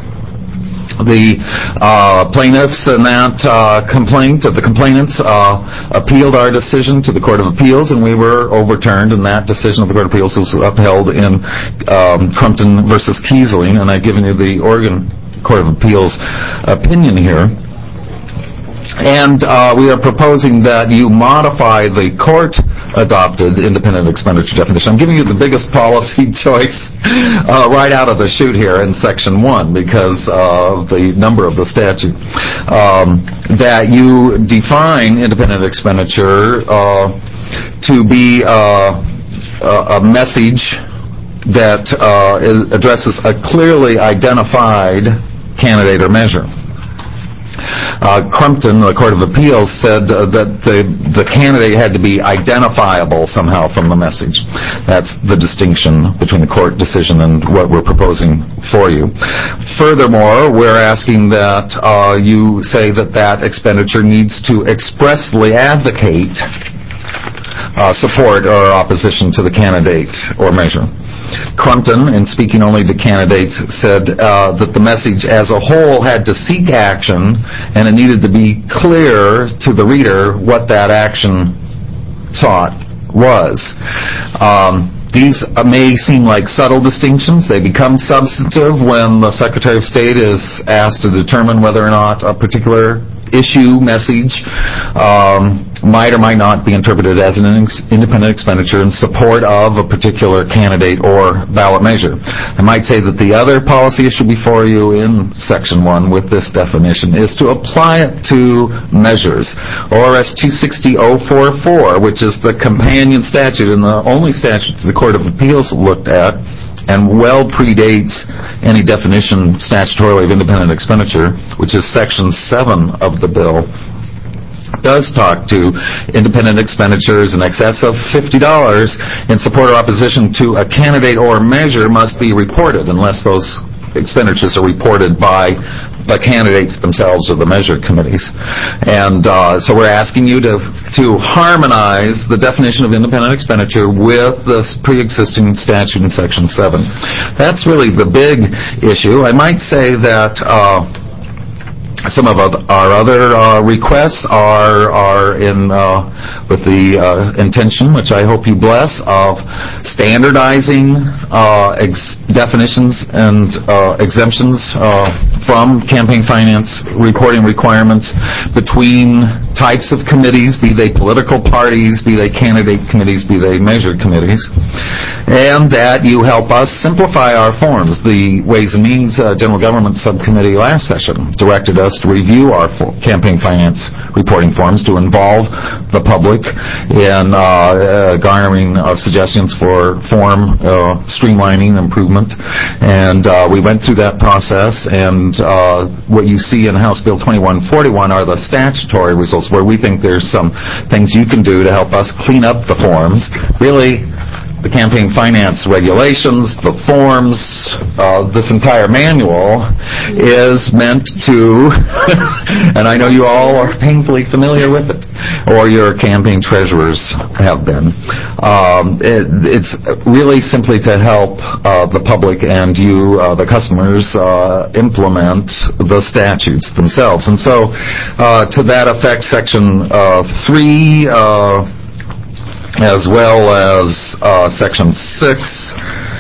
The uh, plaintiffs in that uh, complaint, the complainants, uh, appealed our decision to the Court of Appeals, and we were overturned, and that decision of the Court of Appeals was upheld in um, Crumpton versus Kiesling, and I've given you the Oregon Court of Appeals opinion here. And uh, we are proposing that you modify the court-adopted independent expenditure definition. I'm giving you the biggest policy choice uh, right out of the chute here in Section one because of the number of the statute. Um, that you define independent expenditure uh, to be uh, a message that uh, is, addresses a clearly identified candidate or measure. Uh, Crumpton, the Court of Appeals, said uh, that the, the candidate had to be identifiable somehow from the message. That's the distinction between the court decision and what we're proposing for you. Furthermore, we're asking that uh, you say that that expenditure needs to expressly advocate uh, support or opposition to the candidate or measure. Crumpton, in speaking only to candidates, said uh, that the message as a whole had to seek action, and it needed to be clear to the reader what that action sought was. Um, These uh, may seem like subtle distinctions. They become substantive when the Secretary of State is asked to determine whether or not a particular issue, message, um, might or might not be interpreted as an in- independent expenditure in support of a particular candidate or ballot measure. I might say that the other policy issue before you in Section one with this definition is to apply it to measures. O R S two sixty oh forty-four, which is the companion statute and the only statute the Court of Appeals looked at, and well predates any definition statutorily of independent expenditure, which is Section seven of the bill, does talk to independent expenditures in excess of fifty dollars in support or opposition to a candidate or measure must be reported unless those expenditures are reported by the candidates themselves or the measure committees. And uh, so we're asking you to to harmonize the definition of independent expenditure with this pre-existing statute in Section seven. That's really the big issue. I might say that uh, some of our other uh, requests are are in uh, with the uh, intention, which I hope you bless, of standardizing uh, ex- definitions and uh, exemptions uh, from campaign finance reporting requirements between types of committees, be they political parties, be they candidate committees, be they measure committees, and that you help us simplify our forms. The Ways and Means uh, General Government Subcommittee last session directed us to review our for- campaign finance reporting forms to involve the public in uh, uh, garnering uh, suggestions for form uh, streamlining improvement. And uh, we went through that process, and uh, what you see in House Bill twenty-one forty-one are the statutory results, where we think there's some things you can do to help us clean up the forms. Really, the campaign finance regulations, the forms, uh, this entire manual is meant to, and I know you all are painfully familiar with it, or your campaign treasurers have been. Um, it, it's really simply to help uh, the public and you, uh, the customers, uh, implement the statutes themselves. And so, uh, to that effect, Section uh, three, uh, as well as uh, Section six.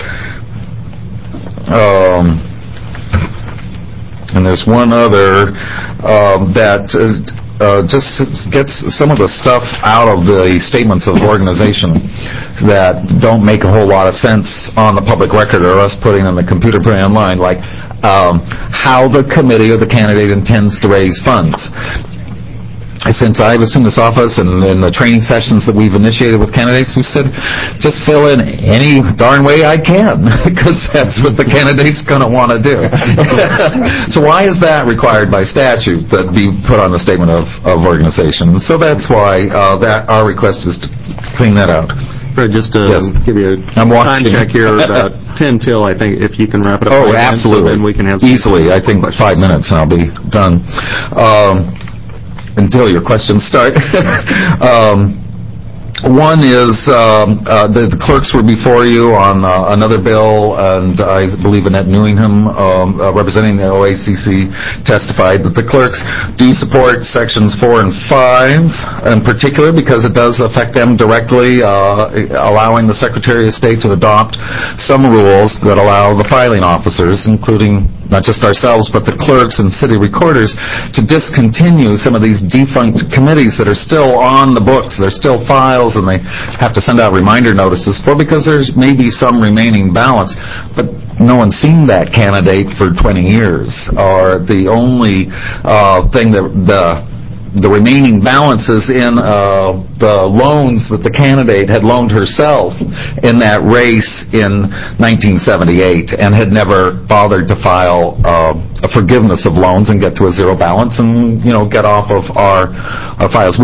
Um, and there's one other um, that is, uh, just gets some of the stuff out of the statements of organization that don't make a whole lot of sense on the public record or us putting in the computer, putting online, like um, how the committee or the candidate intends to raise funds. Since I've assumed this office and in the training sessions that we've initiated with candidates, we've said, just fill in any darn way I can, because that's what the candidate's going to want to do. So why is that required by statute that be put on the statement of, of organization? So that's why uh, that our request is to clean that out. Fred, just to yes. give you a I'm time watching. check here, about ten till, I think, if you can wrap it up. Oh, right absolutely. Then, so then we can have easily. I think questions. Five minutes and I'll be done. Um, until your questions start. um, One is um, uh, the, the clerks were before you on uh, another bill, and I believe Annette Newingham, um, uh, representing the O A C C, testified that the clerks do support sections four and five, in particular because it does affect them directly, uh, allowing the Secretary of State to adopt some rules that allow the filing officers, including not just ourselves, but the clerks and city recorders, to discontinue some of these defunct committees that are still on the books. They're still files, and they have to send out reminder notices for, because there's maybe some remaining balance. But no one's seen that candidate for twenty years, or the only uh, thing that the the remaining balances in uh, the loans that the candidate had loaned herself in that race in nineteen seventy-eight, and had never bothered to file uh, a forgiveness of loans and get to a zero balance and, you know, get off of our, our files. We've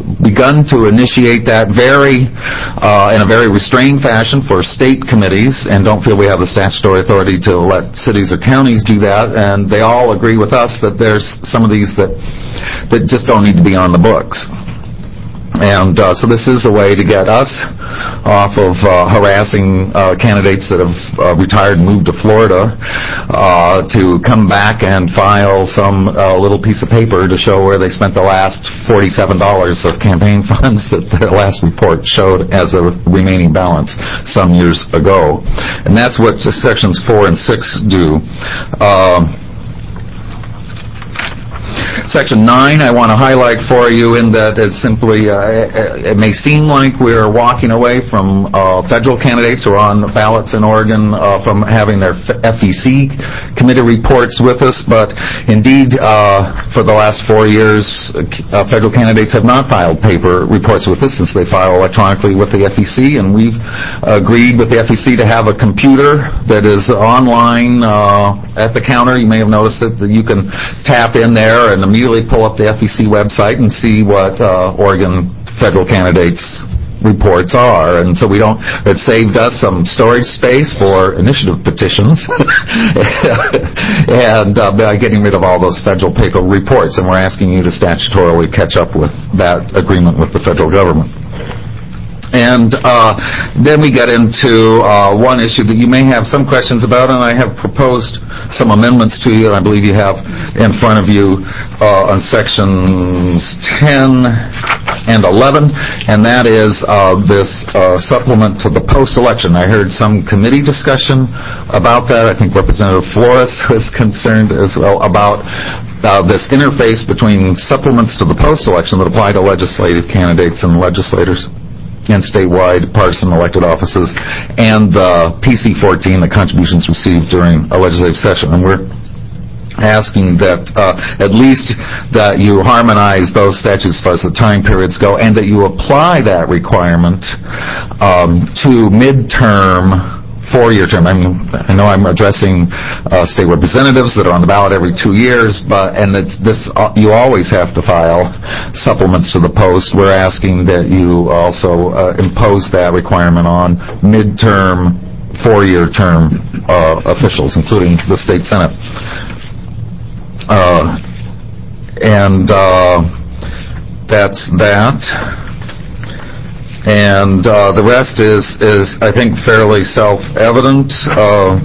begun to initiate that very, uh, in a very restrained fashion for state committees, and don't feel we have the statutory authority to let cities or counties do that. And they all agree with us that there's some of these that that just don't need to be on the books. And uh, so this is a way to get us off of uh, harassing uh, candidates that have uh, retired and moved to Florida uh, to come back and file some uh, little piece of paper to show where they spent the last forty-seven dollars of campaign funds that their last report showed as a remaining balance some years ago. And that's what sections four and six do. Uh, Section nine, I want to highlight for you in that it's simply, uh, it may seem like we're walking away from uh, federal candidates who are on ballots in Oregon uh, from having their F E C committee reports with us, but indeed, uh, for the last four years, uh, federal candidates have not filed paper reports with us since they file electronically with the F E C, and we've agreed with the F E C to have a computer that is online uh, at the counter. You may have noticed it, that you can tap in there and immediately pull up the F E C website and see what uh, Oregon federal candidates' reports are. And so we don't, it saved us some storage space for initiative petitions and uh, by getting rid of all those federal paper reports. And we're asking you to statutorily catch up with that agreement with the federal government. And uh, then we get into uh, one issue that you may have some questions about, and I have proposed some amendments to you, and I believe you have in front of you uh, on sections ten and eleven, and that is uh, this uh, supplement to the post-election. I heard some committee discussion about that. I think Representative Flores was concerned as well about uh, this interface between supplements to the post-election that apply to legislative candidates and legislators and statewide partisan elected offices, and the P C fourteen, the contributions received during a legislative session. And we're asking that uh, at least that you harmonize those statutes as far as the time periods go, and that you apply that requirement um, to midterm four-year term. I mean, I know I'm addressing uh, state representatives that are on the ballot every two years, but and it's this uh, you always have to file supplements to the post. We're asking that you also uh, impose that requirement on midterm four-year term uh, officials, including the state senate. Uh, and uh, that's that. And uh, the rest is, is, I think, fairly self-evident. Uh,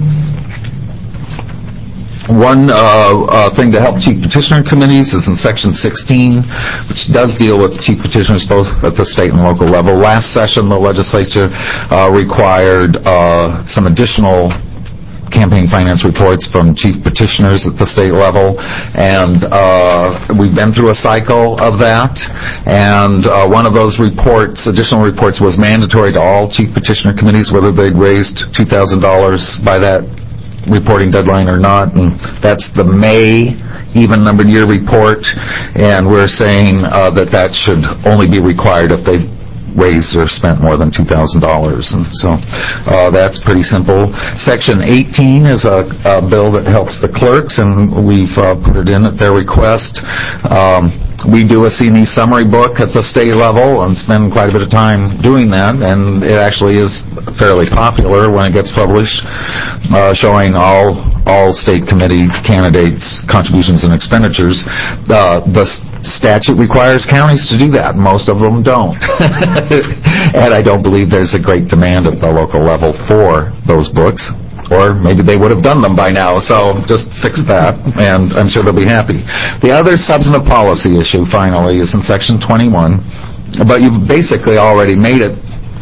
one uh, uh, thing to help chief petitioner committees is in Section sixteen, which does deal with chief petitioners both at the state and local level. Last session, the legislature uh, required uh, some additional campaign finance reports from chief petitioners at the state level, and uh, we've been through a cycle of that, and uh, one of those reports, additional reports, was mandatory to all chief petitioner committees, whether they'd raised two thousand dollars by that reporting deadline or not, and that's the May even-numbered year report, and we're saying uh, that that should only be required if they've raised or spent more than two thousand dollars. And so uh, that's pretty simple. Section eighteen is a, a bill that helps the clerks, and we've uh, put it in at their request. Um, we do a C M E summary book at the state level and spend quite a bit of time doing that, and it actually is fairly popular when it gets published, uh, showing all all state committee candidates' contributions and expenditures. Uh, the statute requires counties to do that. Most of them don't. And I don't believe there's a great demand at the local level for those books. Or maybe they would have done them by now, so just fix that, and I'm sure they'll be happy. The other substantive policy issue, finally, is in Section twenty-one, but you've basically already made it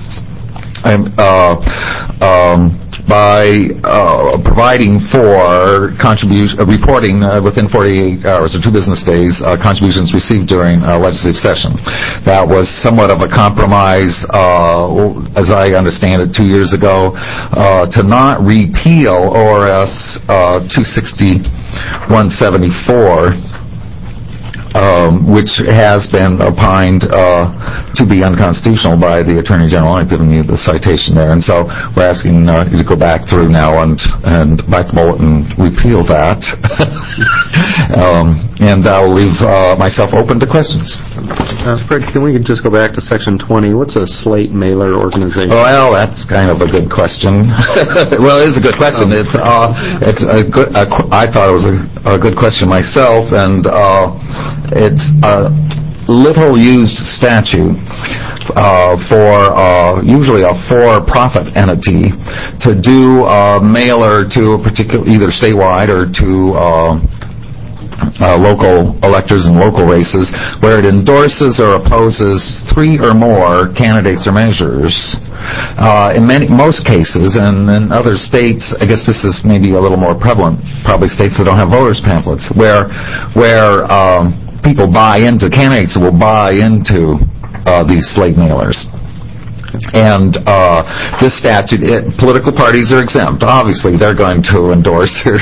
uh, um, by uh, providing for contribution, uh, reporting uh, within forty-eight hours or two business days uh, contributions received during a legislative session. That was somewhat of a compromise, uh, as I understand it, two years ago, uh, to not repeal O R S uh, two sixty-one seventy-four. Um, which has been opined uh, to be unconstitutional by the Attorney General. I've given you the citation there, and so we're asking uh, you to go back through now and and bite the bullet and repeal that. um, and I'll leave uh, myself open to questions. Uh, Fred, can we just go back to section twenty? What's a slate mailer organization? Well, that's kind of a good question. Well, it is a good question. It's uh, it's a good. A, qu- I thought it was a, a good question myself, and uh, it's a little used statute uh, for uh, usually a for-profit entity to do a mailer to a particular, either statewide or to. Uh, Uh, local electors and local races, where it endorses or opposes three or more candidates or measures. Uh, in many, most cases, and in other states, I guess this is maybe a little more prevalent, probably states that don't have voters pamphlets, where where um, people buy into, candidates will buy into uh, these slate mailers. And uh, this statute, it, political parties are exempt. Obviously, they're going to endorse or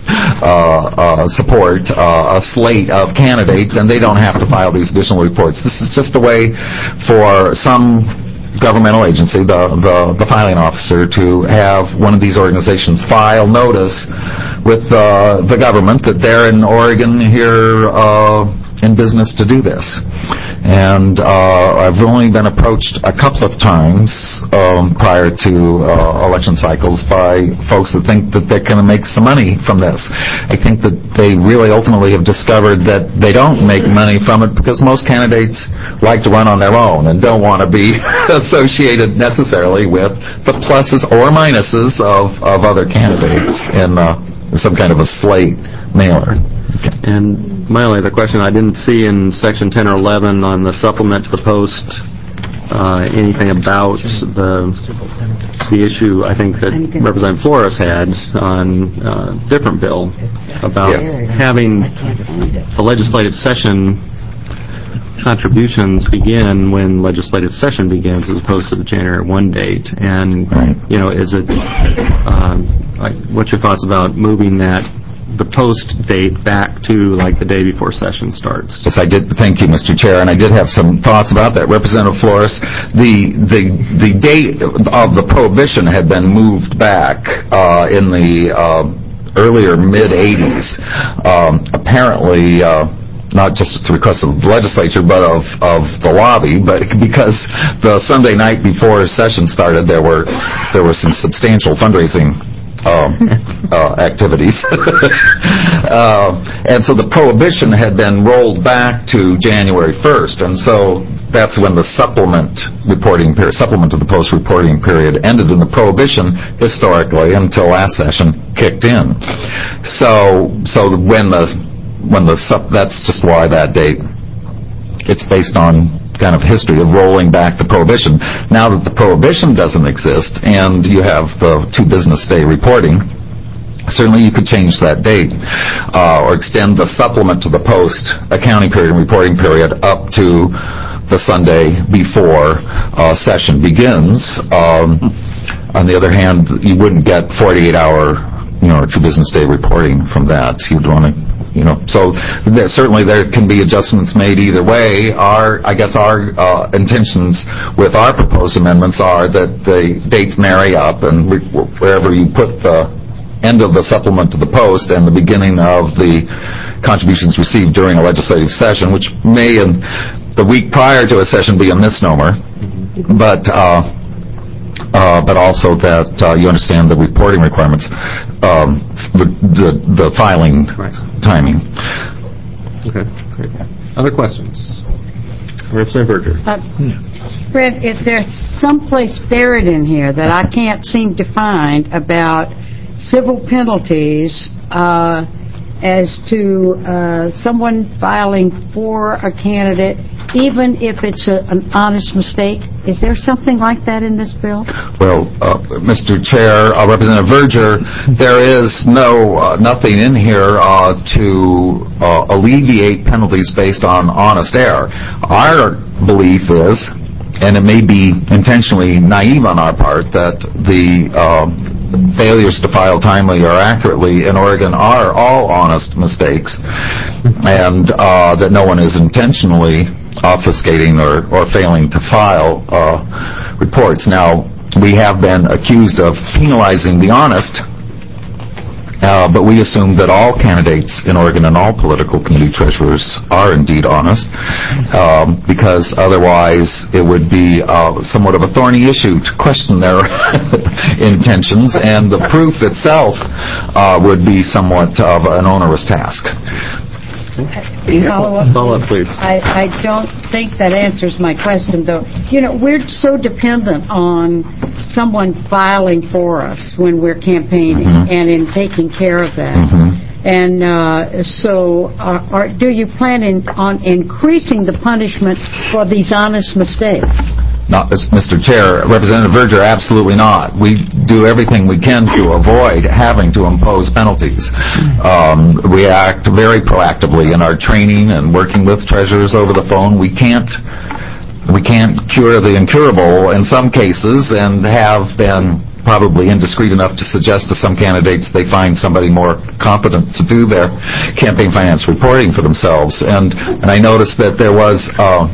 uh, uh, support uh, a slate of candidates, and they don't have to file these additional reports. This is just a way for some governmental agency, the, the, the filing officer, to have one of these organizations file notice with uh, the government that they're in Oregon here uh, in business to do this. And uh, I've only been approached a couple of times um, prior to uh, election cycles by folks that think that they're going to make some money from this. I think that they really ultimately have discovered that they don't make money from it because most candidates like to run on their own and don't want to be associated necessarily with the pluses or minuses of, of other candidates in uh, some kind of a slate mailer. And my only other question, I didn't see in section ten or eleven on the supplement to the Post uh, anything about the the issue I think that Representative Flores had on a different bill about having the legislative session contributions begin when legislative session begins as opposed to the January first date. And, you know, is it, um, like, what's your thoughts about moving that the post date back to like the day before session starts? Yes, I did. Thank you, Mister Chair, and I did have some thoughts about that. Representative Flores, the the the date of the prohibition had been moved back uh, in the uh, earlier mid eighties. Um, apparently. Uh, not just at the request of the legislature, but of, of the lobby, but because the Sunday night before session started, there were there were some substantial fundraising Um, uh, activities. uh, and so the prohibition had been rolled back to January first, and so that's when the supplement reporting period, supplement to the Post reporting period ended, and the prohibition historically until last session kicked in. So, so when the when the sup, that's just why that date. It's based on kind of history of rolling back the prohibition. Now that the prohibition doesn't exist and you have the two business day reporting, certainly you could change that date uh, or extend the supplement to the Post accounting period and reporting period up to the Sunday before uh, session begins. Um, on the other hand, you wouldn't get forty-eight hour, you know, or two business day reporting from that. You'd want to You know, so there, certainly there can be adjustments made either way. Our, I guess our uh, intentions with our proposed amendments are that the dates marry up, and re- wherever you put the end of the supplement to the Post and the beginning of the contributions received during a legislative session, which may in the week prior to a session be a misnomer, but uh, uh, but also that uh, you understand the reporting requirements. Um, the, the the filing right. timing. Okay, great. Other questions? Representative Berger. Uh, Fred, if there's someplace buried in here that I can't seem to find about civil penalties uh, as to uh, someone filing for a candidate, even if it's a, an honest mistake, is there something like that in this bill? Well, uh, Mister Chair, uh, Representative Verger, there is no uh, nothing in here uh, to uh, alleviate penalties based on honest error. Our belief is, and it may be intentionally naive on our part, that the uh, failures to file timely or accurately in Oregon are all honest mistakes, and uh, that no one is intentionally obfuscating or, or failing to file uh, reports. Now, we have been accused of penalizing the honest Uh, but we assume that all candidates in Oregon and all political committee treasurers are indeed honest, um, because otherwise it would be uh, somewhat of a thorny issue to question their intentions, and the proof itself uh, would be somewhat of an onerous task. Follow up, Follow up, please. I, I don't think that answers my question, though. You know, we're so dependent on someone filing for us when we're campaigning Mm-hmm. and in taking care of that. Mm-hmm. And uh, so are, are, do you plan in, on increasing the punishment for these honest mistakes? Not, Mister Chair, Representative Verger, absolutely not. We do everything we can to avoid having to impose penalties. Um, we act very proactively in our training and working with treasurers over the phone. We can't we can't cure the incurable in some cases, and have been probably indiscreet enough to suggest to some candidates they find somebody more competent to do their campaign finance reporting for themselves. And, and I noticed that there was Uh,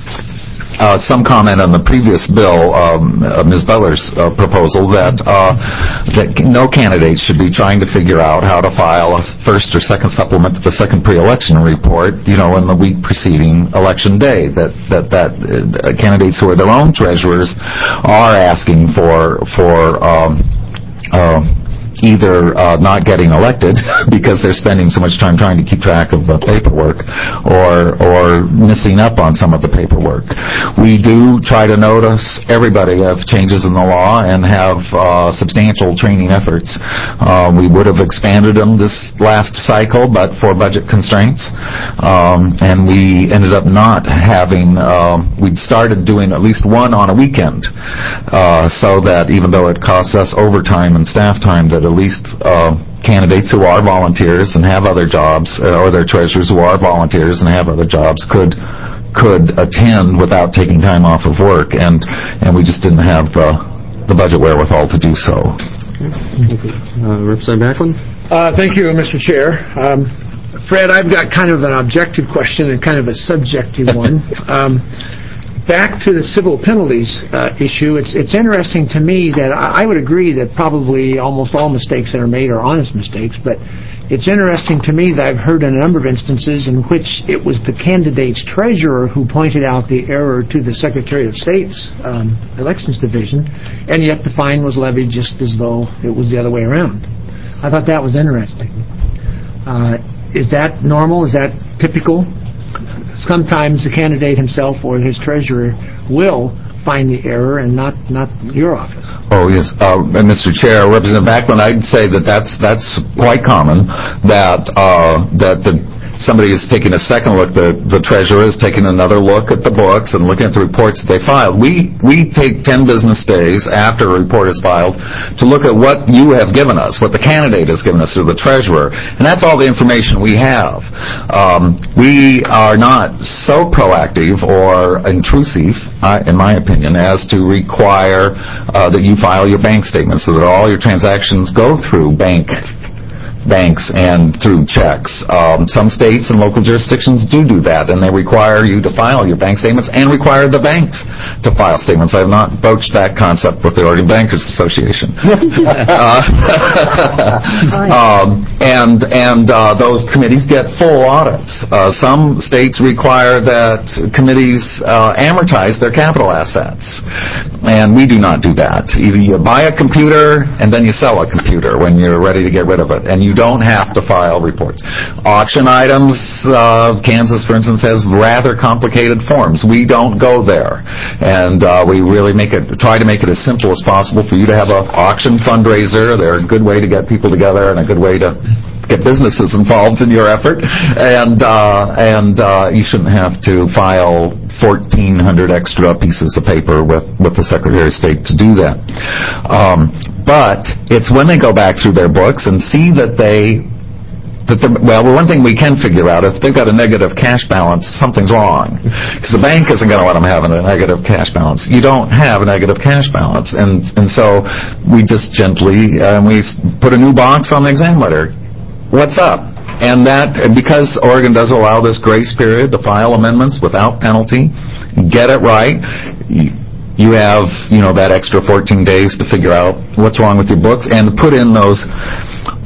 Uh, some comment on the previous bill, um, uh, Miz Butler's uh, proposal, that uh, that no candidate should be trying to figure out how to file a first or second supplement to the second pre-election report, you know, in the week preceding election day. That that that uh, candidates who are their own treasurers are asking for for. Um, uh, either uh, not getting elected because they're spending so much time trying to keep track of the paperwork, or or missing up on some of the paperwork. We do try to notice everybody of changes in the law and have uh, substantial training efforts. Uh, we would have expanded them this last cycle, but for budget constraints. Um, and we ended up not having, uh, we'd started doing at least one on a weekend, uh, so that even though it costs us overtime and staff time, that at least uh, candidates who are volunteers and have other jobs, uh, or their treasurers who are volunteers and have other jobs, could could attend without taking time off of work, and and we just didn't have the the budget wherewithal to do so. Okay. Uh, Representative Backlund? Uh, thank you, Mister Chair. Um, Fred, I've got kind of an objective question and kind of a subjective one. Um, Back to the civil penalties uh, issue, it's it's interesting to me that I, I would agree that probably almost all mistakes that are made are honest mistakes, but it's interesting to me that I've heard a number of instances in which it was the candidate's treasurer who pointed out the error to the Secretary of State's um, Elections Division, and yet the fine was levied just as though it was the other way around. I thought that was interesting. Uh, is that normal? Is that typical? Sometimes the candidate himself or his treasurer will find the error, and not not your office. Oh yes, uh, Mister Chair, Representative Backlund, I'd say that that's that's quite common. That uh, that the somebody is taking a second look. The the treasurer is taking another look at the books and looking at the reports that they filed. We we take ten business days after a report is filed to look at what you have given us, what the candidate has given us, or the treasurer, and that's all the information we have. Um, we are not so proactive or intrusive, uh, in my opinion, as to require uh, that you file your bank statements so that all your transactions go through bank banks and through checks. Um, some states and local jurisdictions do do that, and they require you to file your bank statements and require the banks to file statements. I have not broached that concept with the Oregon Bankers Association. uh, um, and and uh, those committees get full audits. Uh, some states require that committees uh, amortize their capital assets, and we do not do that. Either you buy a computer and then you sell a computer when you're ready to get rid of it, and you You don't have to file reports. Auction items, uh, Kansas, for instance, has rather complicated forms. We don't go there, and uh, we really make it try to make it as simple as possible for you to have an auction fundraiser. They're a good way to get people together and a good way to get businesses involved in your effort, and uh, and uh, you shouldn't have to file fourteen hundred extra pieces of paper with, with the Secretary of State to do that. Um, but it's when they go back through their books and see that they that well, one thing we can figure out, if they've got a negative cash balance, something's wrong. Because the bank isn't going to let them have a negative cash balance. You don't have a negative cash balance. And and so we just gently, uh, we put a new box on the exam letter. What's up? And that, because Oregon does allow this grace period to file amendments without penalty, get it right, you have, you know, that extra fourteen days to figure out what's wrong with your books and put in those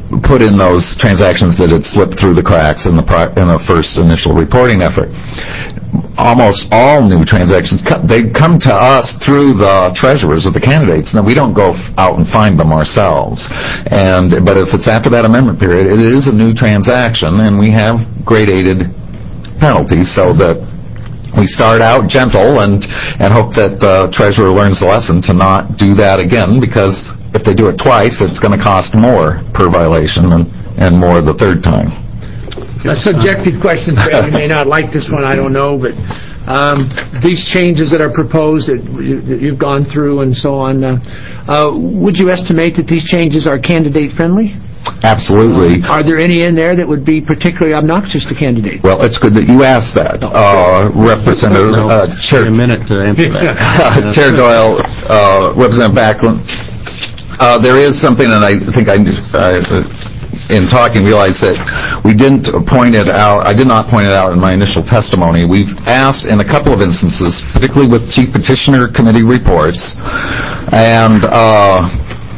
put in those transactions that had slipped through the cracks in the pri- in the first initial reporting effort. Almost all new transactions, co- they come to us through the treasurers of the candidates. Now, we don't go f- out and find them ourselves. And But if it's after that amendment period, it is a new transaction, and we have gradated penalties so that we start out gentle and, and hope that the treasurer learns the lesson to not do that again, because if they do it twice, it's going to cost more per violation and, and more the third time. A subjective question, Fred. You may not like this one, I don't know, but um, these changes that are proposed that, you, that you've gone through and so on, uh, uh, would you estimate that these changes are candidate-friendly? Absolutely. Uh, are there any in there that would be particularly obnoxious to candidates? Well, it's good that you asked that. Uh, Representative No, uh, Chair, a minute to answer that. Chair Doyle, uh, Representative Backlund, uh, there is something, and I think I, uh, in talking, realized that we didn't point it out. I did not point it out in my initial testimony. We've asked in a couple of instances, particularly with Chief Petitioner Committee reports, and uh,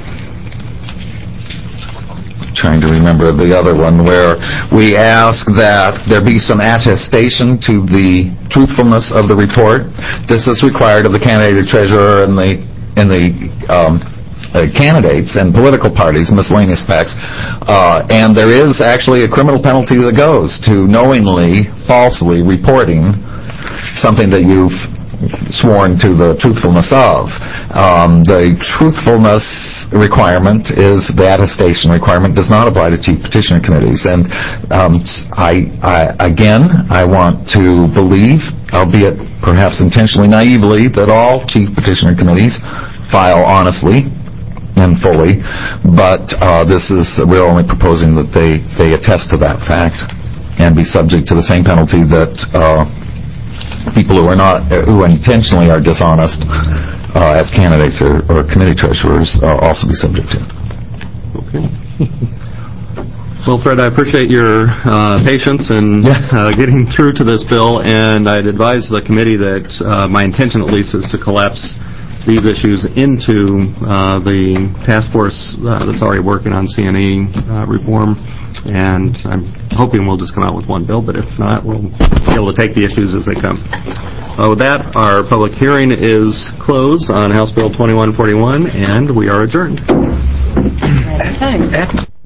trying to remember the other one, where we ask that there be some attestation to the truthfulness of the report. This is required of the candidate, the treasurer, and the and the um, uh, candidates and political parties, miscellaneous PACs, uh, and there is actually a criminal penalty that goes to knowingly, falsely reporting something that you've sworn to the truthfulness of. Um, the truthfulness requirement is the attestation requirement does not apply to chief petitioner committees. And um, I, I, again, I want to believe, albeit perhaps intentionally naively, that all chief petitioner committees file honestly and fully, but uh, this is, we're only proposing that they, they attest to that fact and be subject to the same penalty that uh, people who are not, who intentionally are dishonest uh, as candidates or, or committee treasurers uh, also be subject to. Okay. Well, Fred, I appreciate your uh, patience in uh, getting through to this bill, and I'd advise the committee that uh, my intention at least is to collapse these issues into uh, the task force uh, that's already working on C and E uh, reform, and I'm hoping we'll just come out with one bill, but if not, we'll be able to take the issues as they come. Uh, with that, our public hearing is closed on House Bill twenty-one forty-one, and we are adjourned. Time.